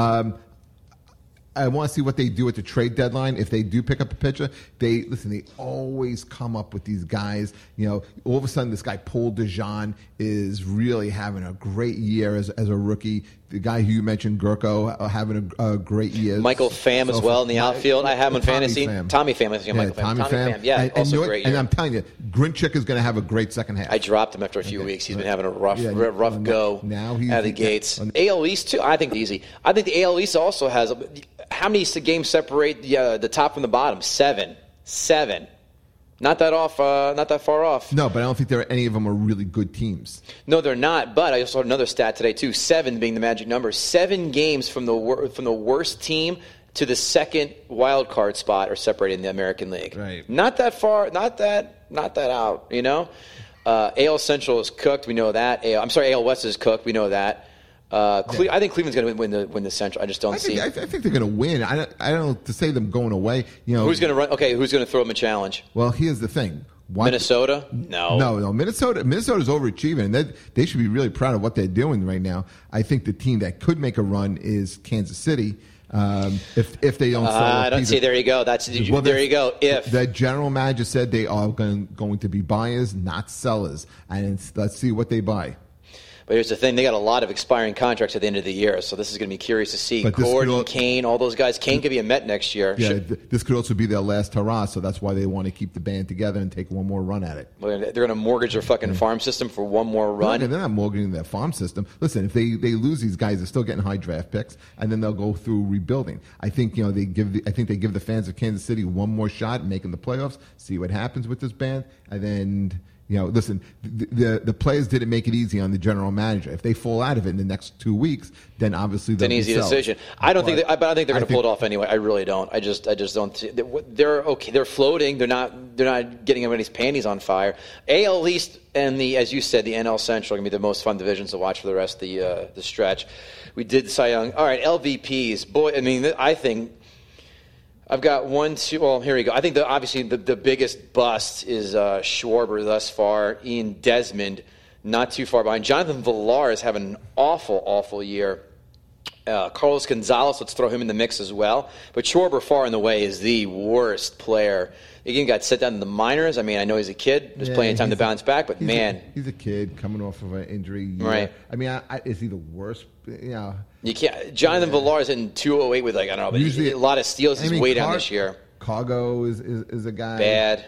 I want to see what they do at the trade deadline. If they do pick up a pitcher, they always come up with these guys. All of a sudden, this guy Paul DeJean is really having a great year as a rookie. The guy who you mentioned, Gurko, having a great year. Michael Pham as well in the outfield. I have him in fantasy. Tommy Pham. Tommy Pham. Yeah, also great year. And I'm telling you, Grinchick is going to have a great second half. I dropped him after a few weeks. He's been having a rough go now he's out of the gates. AL East, too, I think it's easy. I think the AL East also has how many games separate the top from the bottom? 7. Not that far off. No, but I don't think any of them are really good teams. No, they're not. But I also saw another stat today too. 7 being the magic number. 7 games from the worst team to the second wild card spot are separated in the American League. Right. Not that far. Not that out. AL Central is cooked. We know that. AL West is cooked. We know that. I think Cleveland's going to win the Central. I just don't see. I think they're going to win. I don't know to say them going away. Who's going to run? Okay, who's going to throw them a challenge? Well, here's the thing. Minnesota? No. Minnesota's overachieving. And they should be really proud of what they're doing right now. I think the team that could make a run is Kansas City. If they don't, I don't see. There you go. There you go. If the general manager said they are going to be buyers, not sellers, and let's see what they buy. But here's the thing. They got a lot of expiring contracts at the end of the year, so this is going to be curious to see. Gordon, Kane, all those guys. Kane could be a Met next year. Yeah, this could also be their last hurrah, so that's why they want to keep the band together and take one more run at it. Well, they're going to mortgage their fucking farm system for one more run. No, they're not mortgaging their farm system. Listen, if they lose these guys, they're still getting high draft picks, and then they'll go through rebuilding. I think they give the fans of Kansas City one more shot at making the playoffs, see what happens with this band, and then. Listen, the players didn't make it easy on the general manager. If they fall out of it in the next 2 weeks, then obviously they'll it's an easy decision. I think they're going to pull it off anyway. I really don't. I just don't. They're okay. They're floating. They're not getting anybody's panties on fire. AL East and as you said, the NL Central are going to be the most fun divisions to watch for the rest of the stretch. We did Cy Young. All right, LVPs. Boy, I think. I've got 1, 2. Well, here we go. I think obviously the biggest bust is Schwarber thus far. Ian Desmond, not too far behind. Jonathan Villar is having an awful year. Carlos Gonzalez, let's throw him in the mix as well. But Schwarber, far and away, is the worst player. Again, got set down in the minors. I know he's a kid. There's plenty of time to bounce back, but he's a kid coming off of an injury. Right. Is he the worst? You can't. Jonathan Villar is in 208 with usually, a lot of steals. He's way down this year. Cargo is a guy. Bad.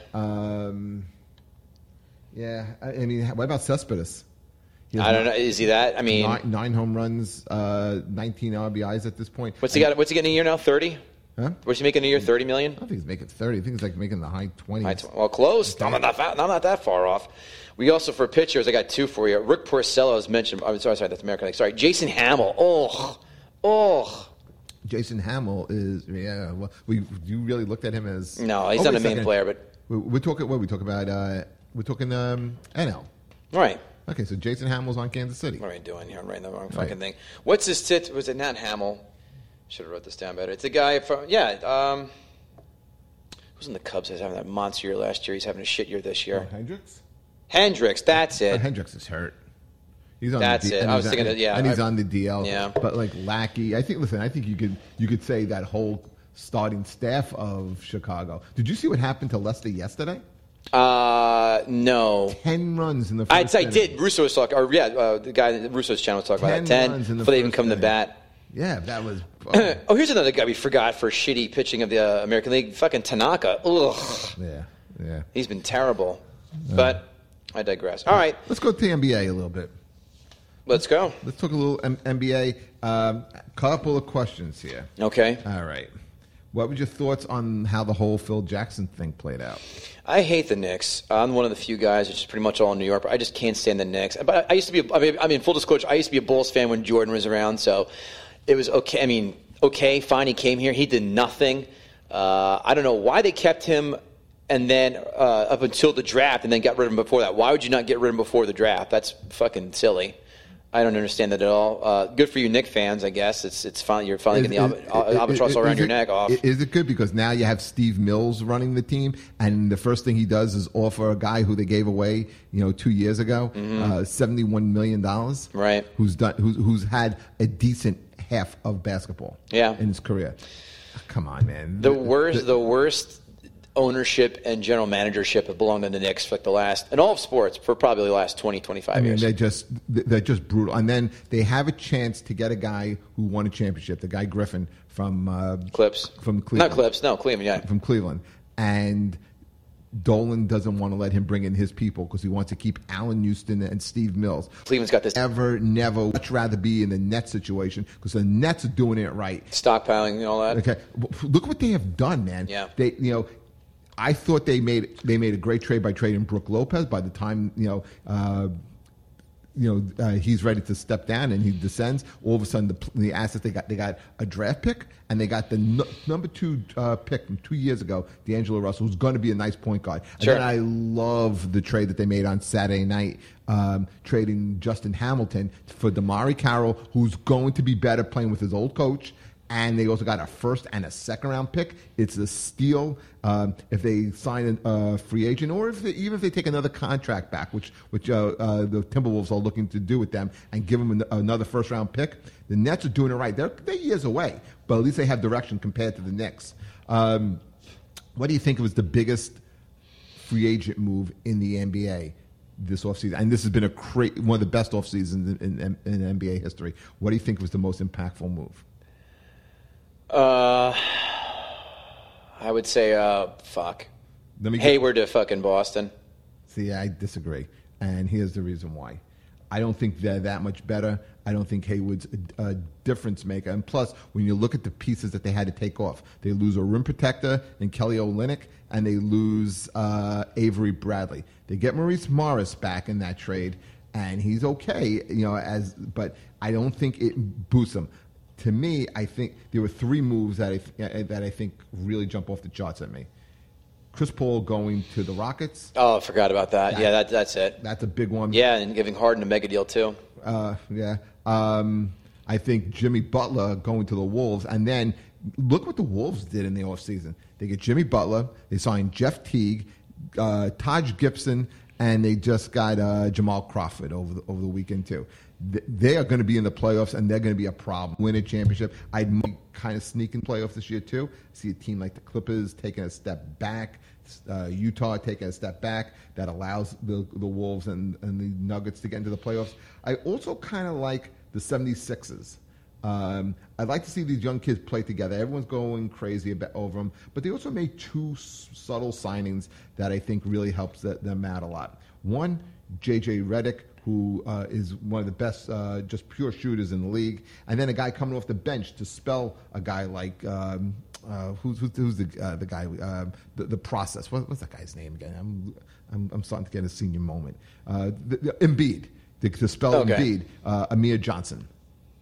What about Cespedes? I don't know. Is he that? 9 home runs, 19 RBIs at this point. What's he got? What's he getting a year now? 30. Huh? What's he making a year? $30 million? I don't think he's making 30. I think he's making the high 20s. Well, close. I'm not that far off. We also, for pitchers, I got 2 for you. Rick Porcello, as mentioned. I'm sorry, that's American League. Sorry, Jason Hamill. Oh, Oh. Jason Hamill is, yeah. Well, you really looked at him as No, he's not a main player, but we're talking. What we talk about? We're talking NL. Right. Okay, so Jason Hamill's on Kansas City. What am I doing here? I'm writing the wrong fucking thing. What's his tit? Was it not Hamill? Should have wrote this down better. It's a guy from who's in the Cubs? He's having that monster year last year. He's having a shit year this year. Hendricks. That's it. Hendricks is hurt. He's on That's the it. I was thinking that. Yeah, and he's on the DL. Yeah. But like Lackey, I think you could say that whole starting staff of Chicago. Did you see what happened to Lester yesterday? No. 10 runs in the first inning. I did. Russo was talking, the guy in Russo's channel was talking about that. 10 before they even come to bat. Yeah, that was. Oh, here's another guy we forgot for shitty pitching of the American League. Fucking Tanaka. Ugh. Yeah. He's been terrible. But I digress. All right. Let's go to the NBA a little bit. Let's go. Let's talk a little NBA. Couple of questions here. Okay. All right. What were your thoughts on how the whole Phil Jackson thing played out? I hate the Knicks. I'm one of the few guys, which is pretty much all in New York, but I just can't stand the Knicks. But I used to be, I mean, full disclosure, I used to be a Bulls fan when Jordan was around, so it was okay. I mean, okay, fine, he came here. He did nothing. I don't know why they kept him and then up until the draft and then got rid of him before that. Why would you not get rid of him before the draft? That's fucking silly. I don't understand that at all. Good for you Knicks fans, I guess. It's finally you're finally getting the albatross all around your neck off. Is it good because now you have Steve Mills running the team, and the first thing he does is offer a guy who they gave away, 2 years ago, $71 million, right? Who's had a decent half of basketball, in his career. Come on, man. The worst ownership and general managership have belonged to the Knicks for in all of sports for probably the last 20, 25 years. They're just brutal. And then they have a chance to get a guy who won a championship, the guy Griffin from Clips. From Cleveland. Not Clips, no, Cleveland, yeah. From Cleveland. And Dolan doesn't want to let him bring in his people because he wants to keep Allen Houston and Steve Mills. Cleveland's got this. Never, much rather be in the Nets situation because the Nets are doing it right. Stockpiling and all that. Okay. Look what they have done, man. Yeah. I thought they made a great trade by trading Brook Lopez. By the time he's ready to step down and he descends, all of a sudden the assets they got a draft pick and they got the number 2 pick from 2 years ago, D'Angelo Russell, who's going to be a nice point guard. Sure. And then I love the trade that they made on Saturday night, trading Justin Hamilton for Damari Carroll, who's going to be better playing with his old coach. And they also got a first and a second round pick. It's a steal if they sign a free agent, or even if they take another contract back, which the Timberwolves are looking to do with them, and give them another first round pick. The Nets are doing it right. They're years away, but at least they have direction compared to the Knicks. What do you think was the biggest free agent move in the NBA this offseason? And this has been one of the best offseasons in NBA history. What do you think was the most impactful move? I would say, Hayward to fucking Boston. See, I disagree, and here's the reason why. I don't think they're that much better. I don't think Hayward's a difference maker. And plus, when you look at the pieces that they had to take off, they lose a rim protector in Kelly Olynyk, and they lose Avery Bradley. They get Maurice Morris back in that trade, and he's okay, but I don't think it boosts them. To me, I think there were 3 moves that I think really jump off the charts at me. Chris Paul going to the Rockets. Oh, I forgot about that. Yeah, that's it. That's a big one. Yeah, and giving Harden a mega deal too. Yeah. I think Jimmy Butler going to the Wolves. And then look what the Wolves did in the offseason. They get Jimmy Butler. They signed Jeff Teague, Taj Gibson, and they just got Jamal Crawford over the weekend too. They are going to be in the playoffs, and they're going to be a problem. Win a championship. I'd kind of sneak in playoffs this year, too. See a team like the Clippers taking a step back, Utah taking a step back. That allows the Wolves and the Nuggets to get into the playoffs. I also kind of like the 76ers. I'd like to see these young kids play together. Everyone's going crazy over them. But they also made 2 subtle signings that I think really helps them out a lot. One, J.J. Redick, who is one of the best just pure shooters in the league, and then a guy coming off the bench to spell a guy like who's the guy the process. What's that guy's name again? I'm starting to get a senior moment. Embiid to spell Embiid, Amir Johnson.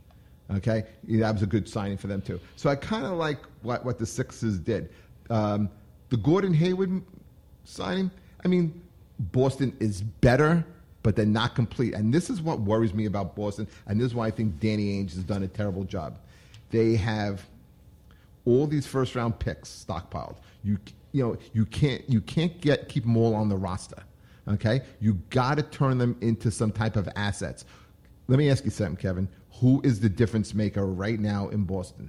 Okay, that was a good signing for them too. So I kind of like what the Sixers did. The Gordon Hayward signing. I mean, Boston is better, but they're not complete. And this is what worries me about Boston. And this is why I think Danny Ainge has done a terrible job. They have all these first round picks stockpiled. You can't keep them all on the roster. Okay, you got to turn them into some type of assets. Let me ask you something, Kevin. Who is the difference maker right now in Boston?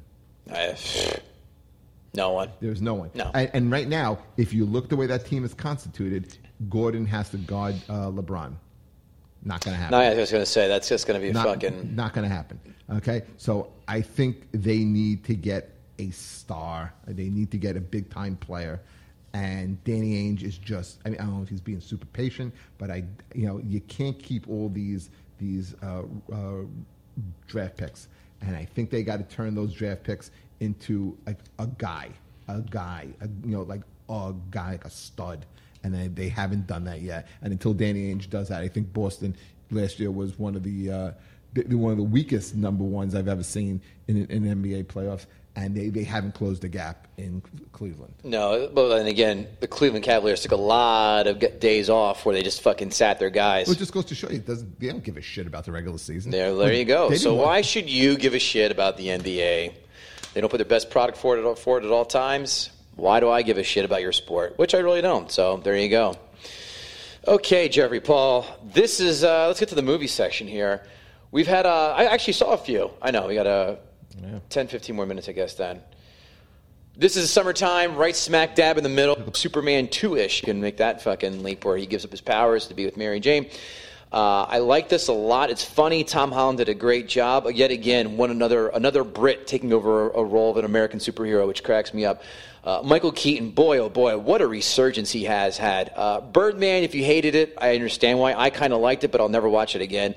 No one. There's no one. No. And right now, if you look the way that team is constituted, Gordon has to guard LeBron. Not going to happen. No, I was going to say, that's just going to be Not going to happen. Okay? So I think they need to get a star. They need to get a big-time player. And Danny Ainge is just, I don't know if he's being super patient, but you can't keep all these draft picks. And I think they got to turn those draft picks into a guy, like a stud. And they haven't done that yet. And until Danny Ainge does that, I think Boston last year was one of the weakest number ones I've ever seen in NBA playoffs. And they haven't closed the gap in Cleveland. No, but then again, the Cleveland Cavaliers took a lot of days off where they just fucking sat their guys. Well, it just goes to show you, they don't give a shit about the regular season. There you go. So why should you give a shit about the NBA? They don't put their best product forward at all times. Why do I give a shit about your sport? Which I really don't. So there you go. Okay, Jeffrey Paul. This is let's get to the movie section here. We've had I actually saw a few. I know we got 10, 15 more minutes, I guess, then. This is summertime, right smack dab in the middle. Superman 2-ish. You can make that fucking leap where he gives up his powers to be with Mary Jane. I like this a lot. It's funny. Tom Holland did a great job. Yet again, another Brit taking over a role of an American superhero, which cracks me up. Michael Keaton, boy, oh boy, what a resurgence he has had. Birdman, if you hated it, I understand why. I kind of liked it, but I'll never watch it again.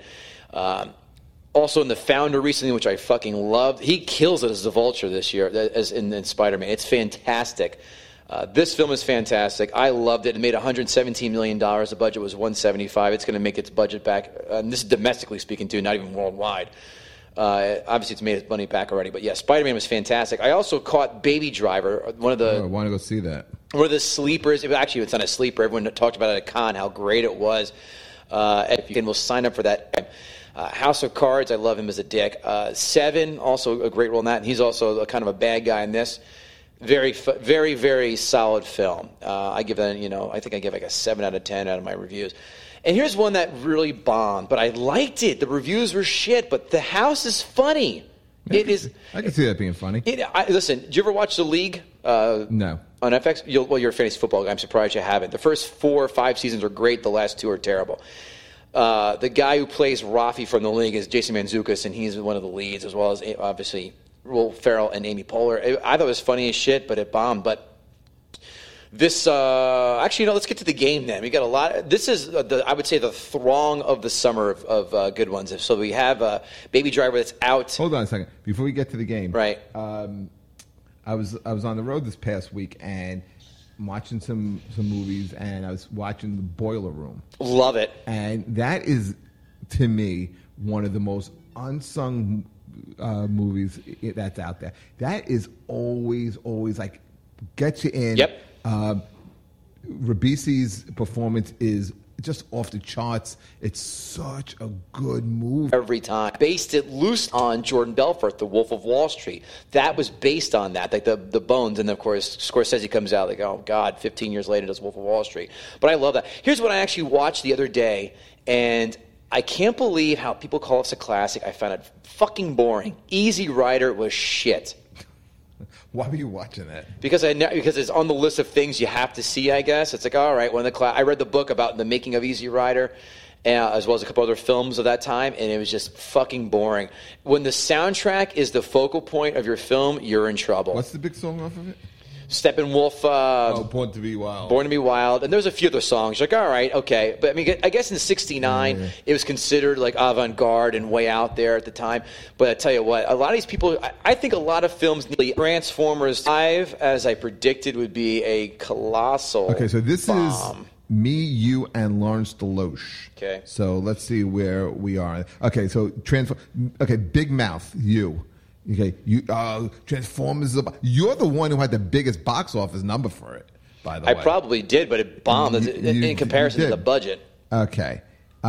Also in The Founder recently, which I fucking loved. He kills it as the Vulture this year, as in Spider-Man. It's fantastic. This film is fantastic. I loved it. It made $117 million. The budget was $175. It's going to make its budget back. And this is domestically speaking, too, not even worldwide. Obviously, it's made its money back already. But, yeah, Spider-Man was fantastic. I also caught Baby Driver, one of the... I want to go see that. One of the sleepers. Actually, it's not a sleeper. Everyone talked about it at Cannes, how great it was. If you can, we'll sign up for that. House of Cards, I love him as a dick. Seven, also a great role in that. And he's also kind of a bad guy in this. Very, very, very solid film. I give that, I think I give like a 7 out of 10 out of my reviews. And here's one that really bombed, but I liked it. The reviews were shit, but The House is funny. I can see that being funny. Listen, did you ever watch The League? No. On FX? You're a fantasy football guy. I'm surprised you haven't. The first 4 or 5 seasons are great. The last 2 are terrible. The guy who plays Rafi from The League is Jason Mantzoukas, and he's one of the leads, as well as, obviously, Will Ferrell and Amy Poehler. I thought it was funny as shit, but it bombed. But this, let's get to the game then. We got a lot. This is, I would say, the throng of the summer of good ones. So we have Baby Driver that's out. Hold on a second. Before we get to the game. Right. I was on the road this past week, and I'm watching some movies, and I was watching The Boiler Room. Love it. And that is, to me, one of the most unsung movies that's out there. That is always like gets you in. Yep. Ribisi's performance is just off the charts. It's such a good movie. Every time. Based it loose on Jordan Belfort, The Wolf of Wall Street. That was based on that, like the bones. And, of course, Scorsese comes out like, oh, God, 15 years later does Wolf of Wall Street. But I love that. Here's what I actually watched the other day, and I can't believe how people call this a classic. I found it fucking boring. Easy Rider was shit. Why were you watching that? Because it's on the list of things you have to see, I guess. It's like, all right, I read the book about the making of Easy Rider, as well as a couple other films of that time, and it was just fucking boring. When the soundtrack is the focal point of your film, you're in trouble. What's the big song off of it? Steppenwolf. Born to Be Wild. Born to Be Wild. And there's a few other songs. You're like, all right, okay. But I mean, I guess in '69, it was considered like avant-garde and way out there at the time. But I tell you what, a lot of these people, I think a lot of films, Transformers 5, as I predicted, would be a colossal Okay, so this bomb. Me, you, and Lawrence Deloche. Okay. So let's see where we are. Okay, so Big Mouth, you. Okay, you Transformers. You're the one who had the biggest box office number for it, by the way. I probably did, but it bombed in comparison to the budget. Okay.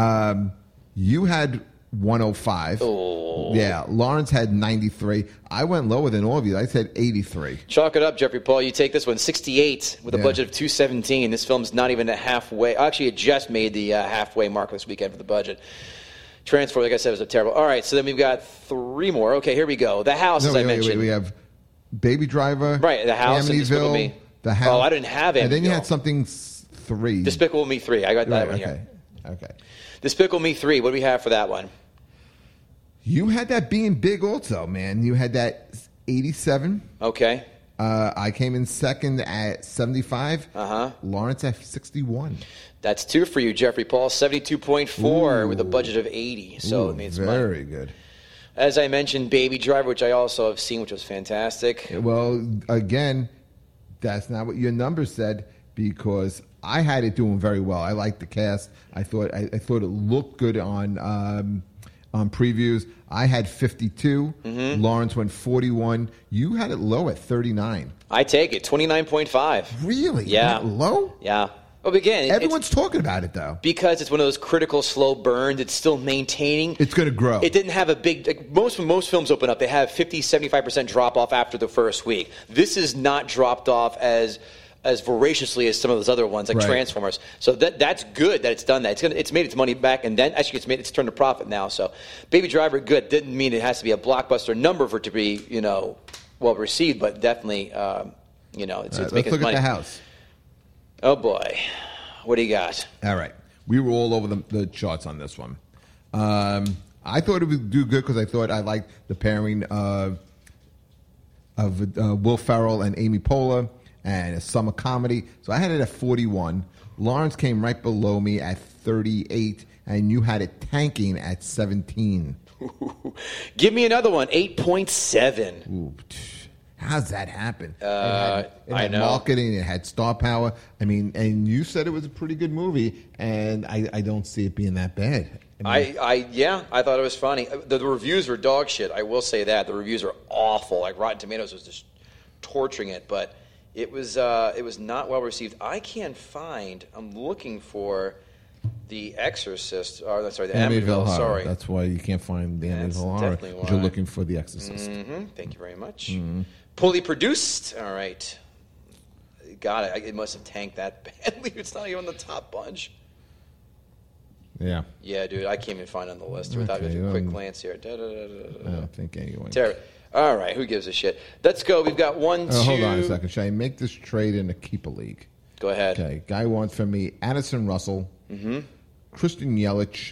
You had 105. Oh. Yeah, Lawrence had 93. I went lower than all of you. I said 83. Chalk it up, Jeffrey Paul. You take this one, 68 with a budget of 217. This film's not even halfway. Actually, it just made the halfway mark this weekend for the budget. Transfer, like I said, was a terrible. All right, so then we've got 3 more. Okay, here we go. The House, as I mentioned. We have Baby Driver. Right, The House, and Despicable Me. The House. Oh, I didn't have Amityville. And then you had something 3. Despicable Me 3. I got that one here. Okay. Despicable Me 3. What do we have for that one? You had that being big also, man. You had that 87. Okay. I came in second at 75. Uh-huh. Lawrence at 61. That's 2 for you, Jeffrey Paul. 72.4 with a budget of 80. So it means very good. As I mentioned, Baby Driver, which I also have seen, which was fantastic. Well, again, that's not what your number said, because I had it doing very well. I liked the cast. I thought it looked good on previews. I had 52. Mm-hmm. Lawrence went 41. You had it low at 39. I take it. 29.5. Really? Yeah. That low? Yeah. Well, again, everyone's talking about it, though. Because it's one of those critical, slow burns. It's still maintaining. It's going to grow. It didn't have a big... When most films open up, they have 50, 75% drop-off after the first week. This is not dropped off as voraciously as some of those other ones, like Transformers. So that's good that it's done that. It's made its money back, and then actually it's turned a profit now. So Baby Driver, good. Didn't mean it has to be a blockbuster number for it to be, well received, but definitely, it's making its money. Let's look at The House. Oh boy, what do you got? All right, we were all over the charts on this one. I thought it would do good because I thought I liked the pairing of Will Ferrell and Amy Poehler. And a summer comedy. So I had it at 41. Lawrence came right below me at 38. And you had it tanking at 17. Give me another one. 8.7. Ooh, how's that happen? I know. Marketing. It had star power. I mean, and you said it was a pretty good movie. And I don't see it being that bad. I thought it was funny. The reviews were dog shit. I will say that. The reviews are awful. Like Rotten Tomatoes was just torturing it. But... It was not well received. I can't find. I'm looking for The Exorcist. The Amityville. Sorry, that's why you can't find the Amityville Horror. Because you're looking for The Exorcist. Mm-hmm. Thank you very much. Mm-hmm. Poorly produced. All right, got it. It must have tanked that badly. It's not even on the top bunch. Yeah. Yeah, dude. I can't even find it on the list without a quick glance here. I don't think anyone. Terrible. All right, who gives a shit? Let's go. We've got 1, 2... Hold on a second. Should I make this trade in a keeper league? Go ahead. Okay. Guy wants from me Addison Russell, Christian Yelich,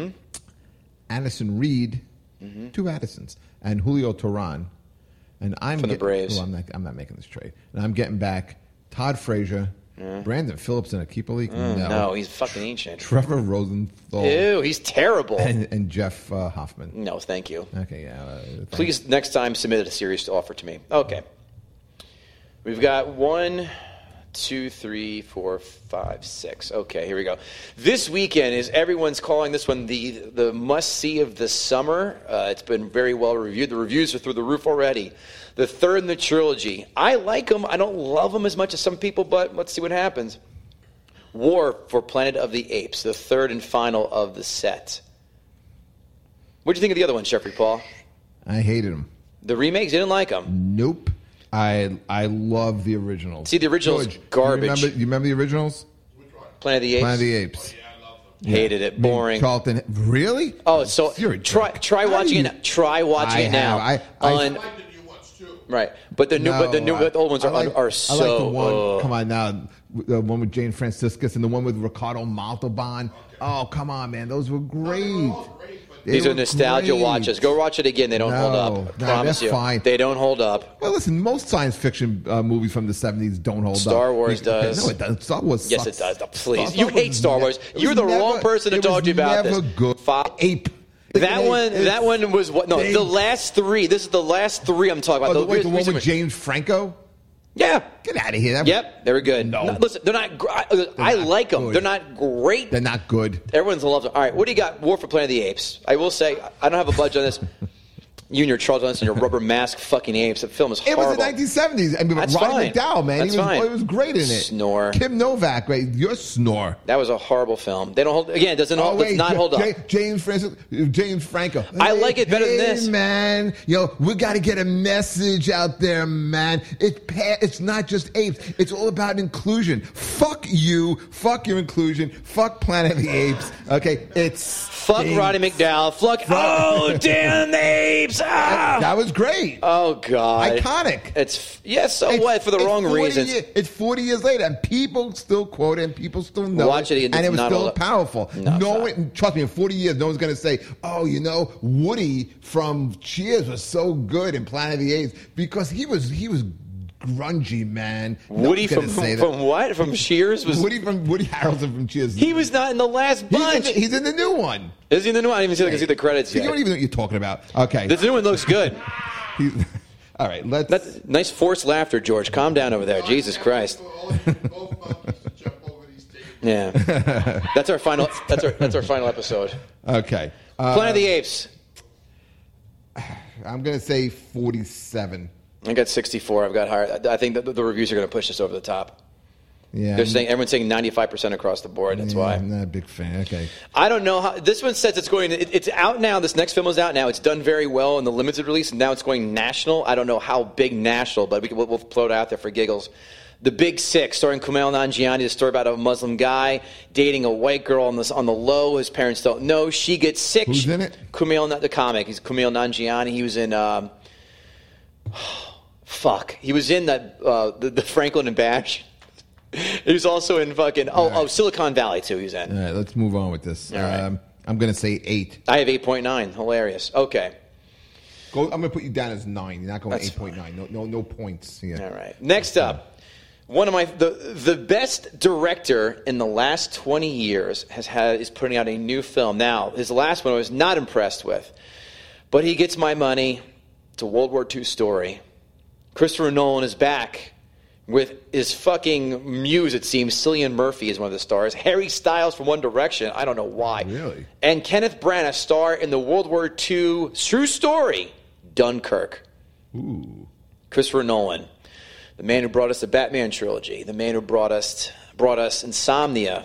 Addison Reed, 2 Addisons, and Julio Teheran. And I'm from the Braves. Well, I'm not making this trade. And I'm getting back Todd Frazier, Brandon Phillips in a keeper league. No, he's fucking ancient. Trevor Rosenthal. Ew, he's terrible. And Jeff Hoffman. No, thank you. Okay, yeah. Please, next time, submit a series to offer to me. Okay. We've got 1, 2, 3, 4, 5, 6. Okay, here we go. This weekend is everyone's calling this one the must-see of the summer. It's been very well reviewed. The reviews are through the roof already. The third in the trilogy. I like them. I don't love them as much as some people, but let's see what happens. War for Planet of the Apes, the third and final of the set. What do you think of the other one, Jeffrey Paul? I hated them. The remakes, you didn't like them? Nope. I love the originals. See, the originals, garbage. You remember the originals? Planet of the Apes? Planet of the Apes. Hated it. Boring. Charlton, really? Oh, so try watching it. Try watching it now. I like the new ones too. Right, but the old ones are so. I like the one. Come on now, the one with Jane Franciscus and the one with Ricardo Montalban. Okay. Oh, come on, man, those were great. These are nostalgia watches. Go watch it again. They don't hold up. I promise you. Fine. They don't hold up. Well, listen, most science fiction movies from the 70s don't hold up. Star Wars does. No, it doesn't. Star Wars sucks. Yes, it does. Please. You hate Star Wars. You're the wrong person to talk to about this. It was never good. Ape. That one was what? No, the last 3. This is the last 3 I'm talking about. The one with James Franco? Yeah. Get out of here. Yep, they were good. No. Listen, they're not. I not like them. good. They're not great. They're not good. Everyone's loves them. All right, what do you got? War for Planet of the Apes. I will say, I don't have a budget on this. You and your Charles Johnson and your rubber mask fucking apes. The film is It horrible. was the 1970s. I mean, That's Roddy fine. McDowell, man. That's fine. He was great in it. Snore. Kim Novak, right? Your snore. That was a horrible film. They don't hold. Again, it doesn't hold. Does not hold up. James Franco. I like it better than this. Man, we got to get a message out there, man. It's not just apes. It's all about inclusion. Fuck you. Fuck your inclusion. Fuck Planet of the Apes. Okay, Fuck Roddy McDowell. Oh, damn the apes! Ah! That was great. Oh God, iconic. So what? For the wrong reasons. It's 40 years later, and people still quote it, and people still know Watch it, and it was not still hold up. powerful. Trust me, in 40 years, no one's going to say, "Oh, Woody from Cheers was so good in Planet of the Apes," because he was grungy, man. Woody from what? From Cheers was Woody Harrelson from Cheers. He was not in the last bunch. He's in the new one. Is he in the new one? I didn't even see the credits You yet. don't even know what you're talking about. Okay. This new one looks good. All right, let's. That's nice forced laughter, George. Calm down over there. Jesus Christ. Yeah, that's our final. That's our final episode. Okay. Planet of the Apes. I'm going to say 47. I got 64. I've got higher. I think that the reviews are going to push us over the top. Yeah. Everyone's saying 95% across the board. That's why. I'm not a big fan. Okay. I don't know how. This one says it's going. It's out now. This next film is out now. It's done very well in the limited release, and now it's going national. I don't know how big national, but we'll throw it out there for giggles. The Big Sick, starring Kumail Nanjiani, the story about a Muslim guy dating a white girl on the low. His parents don't know. She gets sick. Who's in it? The comic. He's Kumail Nanjiani. He was in. He was in the Franklin and Bash. He was also in fucking Silicon Valley too. He was in. All right, let's move on with this. All right. I'm going to say 8. I have 8.9. Hilarious. Okay. I'm going to put you down as 9. You're not going 8.9. No points. Yeah. All right. Next up, one of the best director in the last 20 years is putting out a new film. Now, his last one I was not impressed with, but he gets my money. It's a World War II story. Christopher Nolan is back with his fucking muse, it seems. Cillian Murphy is one of the stars. Harry Styles from One Direction. I don't know why. Really? And Kenneth Branagh star in the World War II true story, Dunkirk. Ooh. Christopher Nolan, the man who brought us the Batman trilogy, the man who brought us Insomnia.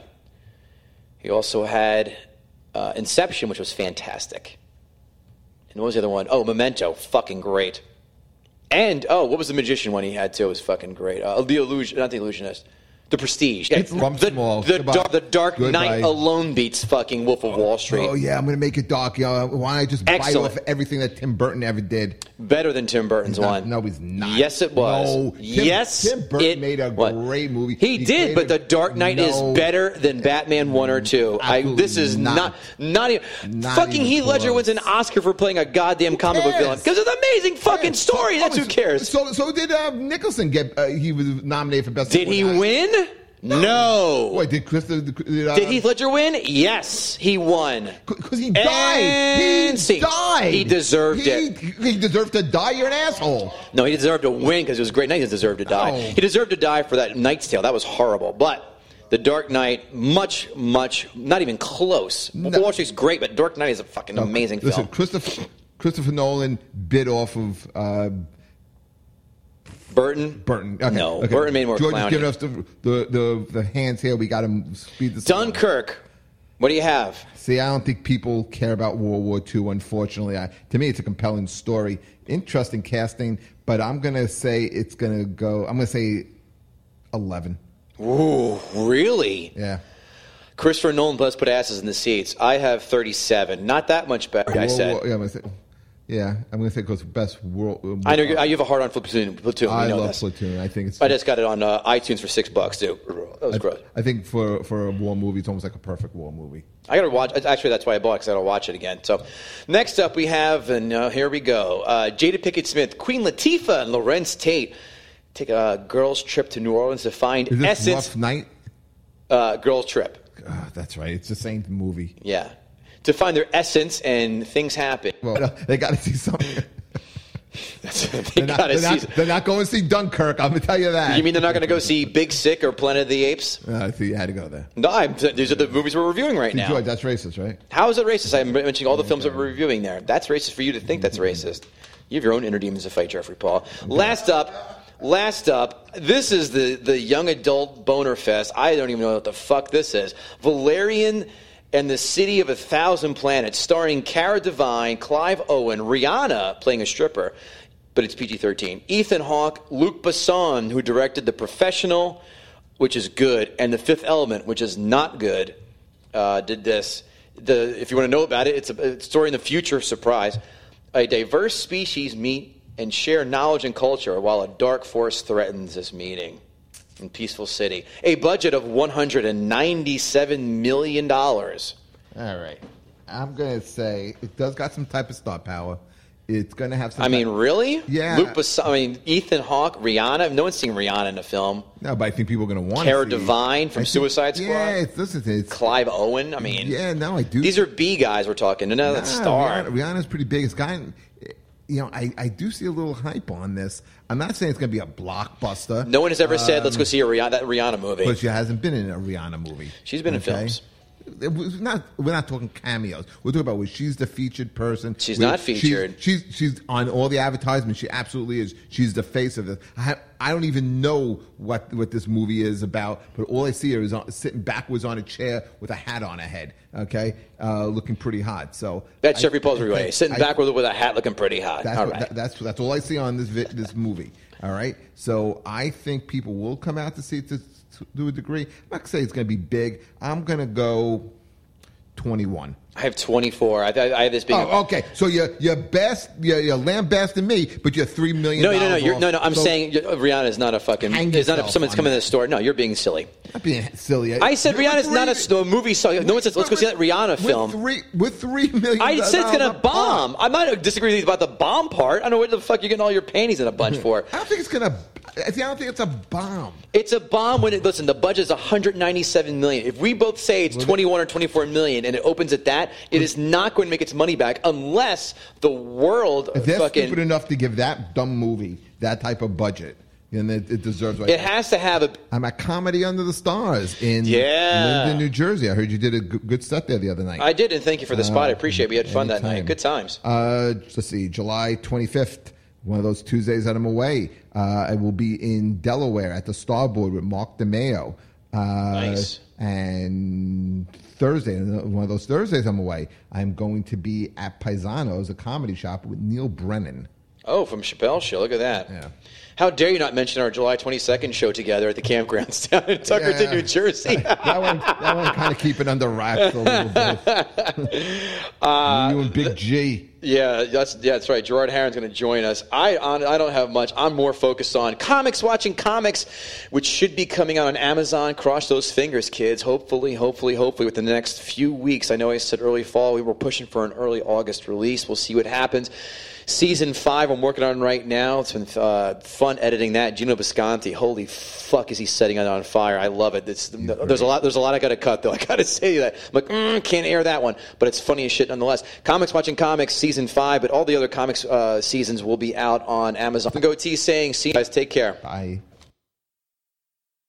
He also had Inception, which was fantastic. And what was the other one? Oh, Memento, fucking great. And, what was the Magician one he had, too? It was fucking great. The Illusionist. The Prestige. It's lump small. The Dark Goodbye. Knight alone beats fucking Wolf of Wall Street. Oh, yeah, I'm going to make it dark. Why don't I just bite Excellent. off everything that Tim Burton ever did? Better than Tim Burton's one. No, he's not. Yes, it was. No. Tim Burton made a great movie. He did, but The Dark Knight is better than Batman 1 or 2. This is not even. Fucking Heath Ledger close. wins an Oscar for playing a goddamn comic book villain. Because it's an amazing fucking story. That's who cares. So did Nicholson get, he was nominated for Best Did he win? No. Wait, did Heath Ledger win? Yes, he won. Because he died. And He died. He deserved it. He deserved to die. You're an asshole. No, he deserved to win because it was a great night. He deserved to die. Oh. He deserved to die for that Knight's Tale. That was horrible. But The Dark Knight, much, not even close. Wall Street's great, but Dark Knight is a fucking amazing film. Listen, Christopher Nolan bit off of Burton? Okay. No, okay. Burton made more George clowny. is giving us the hands here. We got to speed this along. Dunkirk. What do you have? See, I don't think people care about World War II, unfortunately. To me, it's a compelling story. Interesting casting, but I'm going to say I'm going to say 11. Ooh, really? Yeah. Christopher Nolan does put asses in the seats. I have 37. Not that much better, I said. Yeah, I'm going to say because best world. I know you have a hard on Platoon. I know love this. Platoon. I think it's. I just got it on iTunes for $6 too. That was gross. I think for a war movie, it's almost like a perfect war movie. I got to watch. Actually, that's why I bought it because I got to watch it again. So, next up we have, and here we go. Jada Pinkett Smith, Queen Latifah, and Lorenz Tate take a girls' trip to New Orleans to find Is this essence. Rough Night? Girls' trip. That's right. It's the same movie. Yeah, to find their essence, and things happen. Well, they got to see something. They're not going to see Dunkirk. I'm going to tell you that. You mean they're not going to go see Big Sick or Planet of the Apes? I think you had to go there. No, these are the movies we're reviewing right now. George, that's racist, right? How is it racist? I'm mentioning all the films that we're reviewing there. That's racist for you to think that's racist. You have your own inner demons to fight, Jeffrey Paul. Last up, this is the young adult boner fest. I don't even know what the fuck this is. Valerian and the City of 1,000 Planets, starring Cara Delevingne, Clive Owen, Rihanna playing a stripper, but it's PG-13. Ethan Hawke, Luc Besson, who directed The Professional, which is good, and The Fifth Element, which is not good, did this. If you want to know about it, it's a story in the future, surprise. A diverse species meet and share knowledge and culture while a dark force threatens this meeting in Peaceful City. A budget of $197 million. All right. I'm going to say it does got some type of star power. It's going to have some... really? Yeah. Luc Besson, Ethan Hawke, Rihanna. No one's seen Rihanna in a film. No, but I think people are going to want Cara to see Delevingne from Suicide Squad. Yeah, it's Clive Owen. Yeah, no, I do. These are B guys we're talking. No, that's star. Rihanna's pretty big. It's kind of, I do see a little hype on this. I'm not saying it's going to be a blockbuster. No one has ever said, let's go see that Rihanna movie. But she hasn't been in a Rihanna movie. She's been in films. We're not talking cameos. We're talking about where she's the featured person. She's not featured. She's on all the advertisements. She absolutely is. She's the face of it. I don't even know what this movie is about, but all I see her is sitting backwards on a chair with a hat on her head. Okay, looking pretty hot. So that's Jeffrey Paul's way. Sitting backward with a hat, looking pretty hot. That's all I see on this movie. All right. So I think people will come out to see it to a degree. I'm not going to say it's going to be big. I'm going to go 21. I have 24. I have this being. Oh, okay. So you're lambasting me, but you're $3 million. No. I'm saying Rihanna is not a fucking. It's not someone's coming to the store. No, you're being silly. I'm not being silly. I said Rihanna's not a movie song. No one says let's go see that Rihanna film. With $3 million. I said it's going to bomb. I'm not disagreeing with you about the bomb part. I don't know what the fuck you're getting all your panties in a bunch for. I don't think it's going to. I don't think it's a bomb. It's a bomb when listen, the budget is $197 million. If we both say it's 21 or 24 million and it opens at that, it is not going to make its money back unless the world if they're stupid enough to give that dumb movie that type of budget, then it deserves it has to have I'm at Comedy Under the Stars in Linden, New Jersey. I heard you did a good set there the other night. I did, and thank you for the spot. I appreciate it. We had fun that night. Good times. Let's see, July 25th. One of those Tuesdays that I'm away. I will be in Delaware at the Starboard with Mark DeMeo. Nice. And Thursday, one of those Thursdays I'm away, I'm going to be at Paisano's, a comedy shop, with Neil Brennan. Oh, from Chappelle's show. Look at that. Yeah. How dare you not mention our July 22nd show together at the campgrounds down in Tuckerton, New Jersey? that one kind of keep it under wraps a little bit. You and Big G. Yeah, that's right. Gerard Heron's going to join us. I don't have much. I'm more focused on watching comics, which should be coming out on Amazon. Cross those fingers, kids. Hopefully, within the next few weeks. I know I said early fall. We were pushing for an early August release. We'll see what happens. Season 5 I'm working on right now. It's been fun editing that. Gino Bisconti, holy fuck, is he setting it on fire. I love it. There's a lot I got to cut, though. I got to say that. I'm like, can't air that one. But it's funny as shit nonetheless. Comics Watching Comics, Season 5, but all the other comics seasons will be out on Amazon. Go T saying, see you guys. Take care. Bye.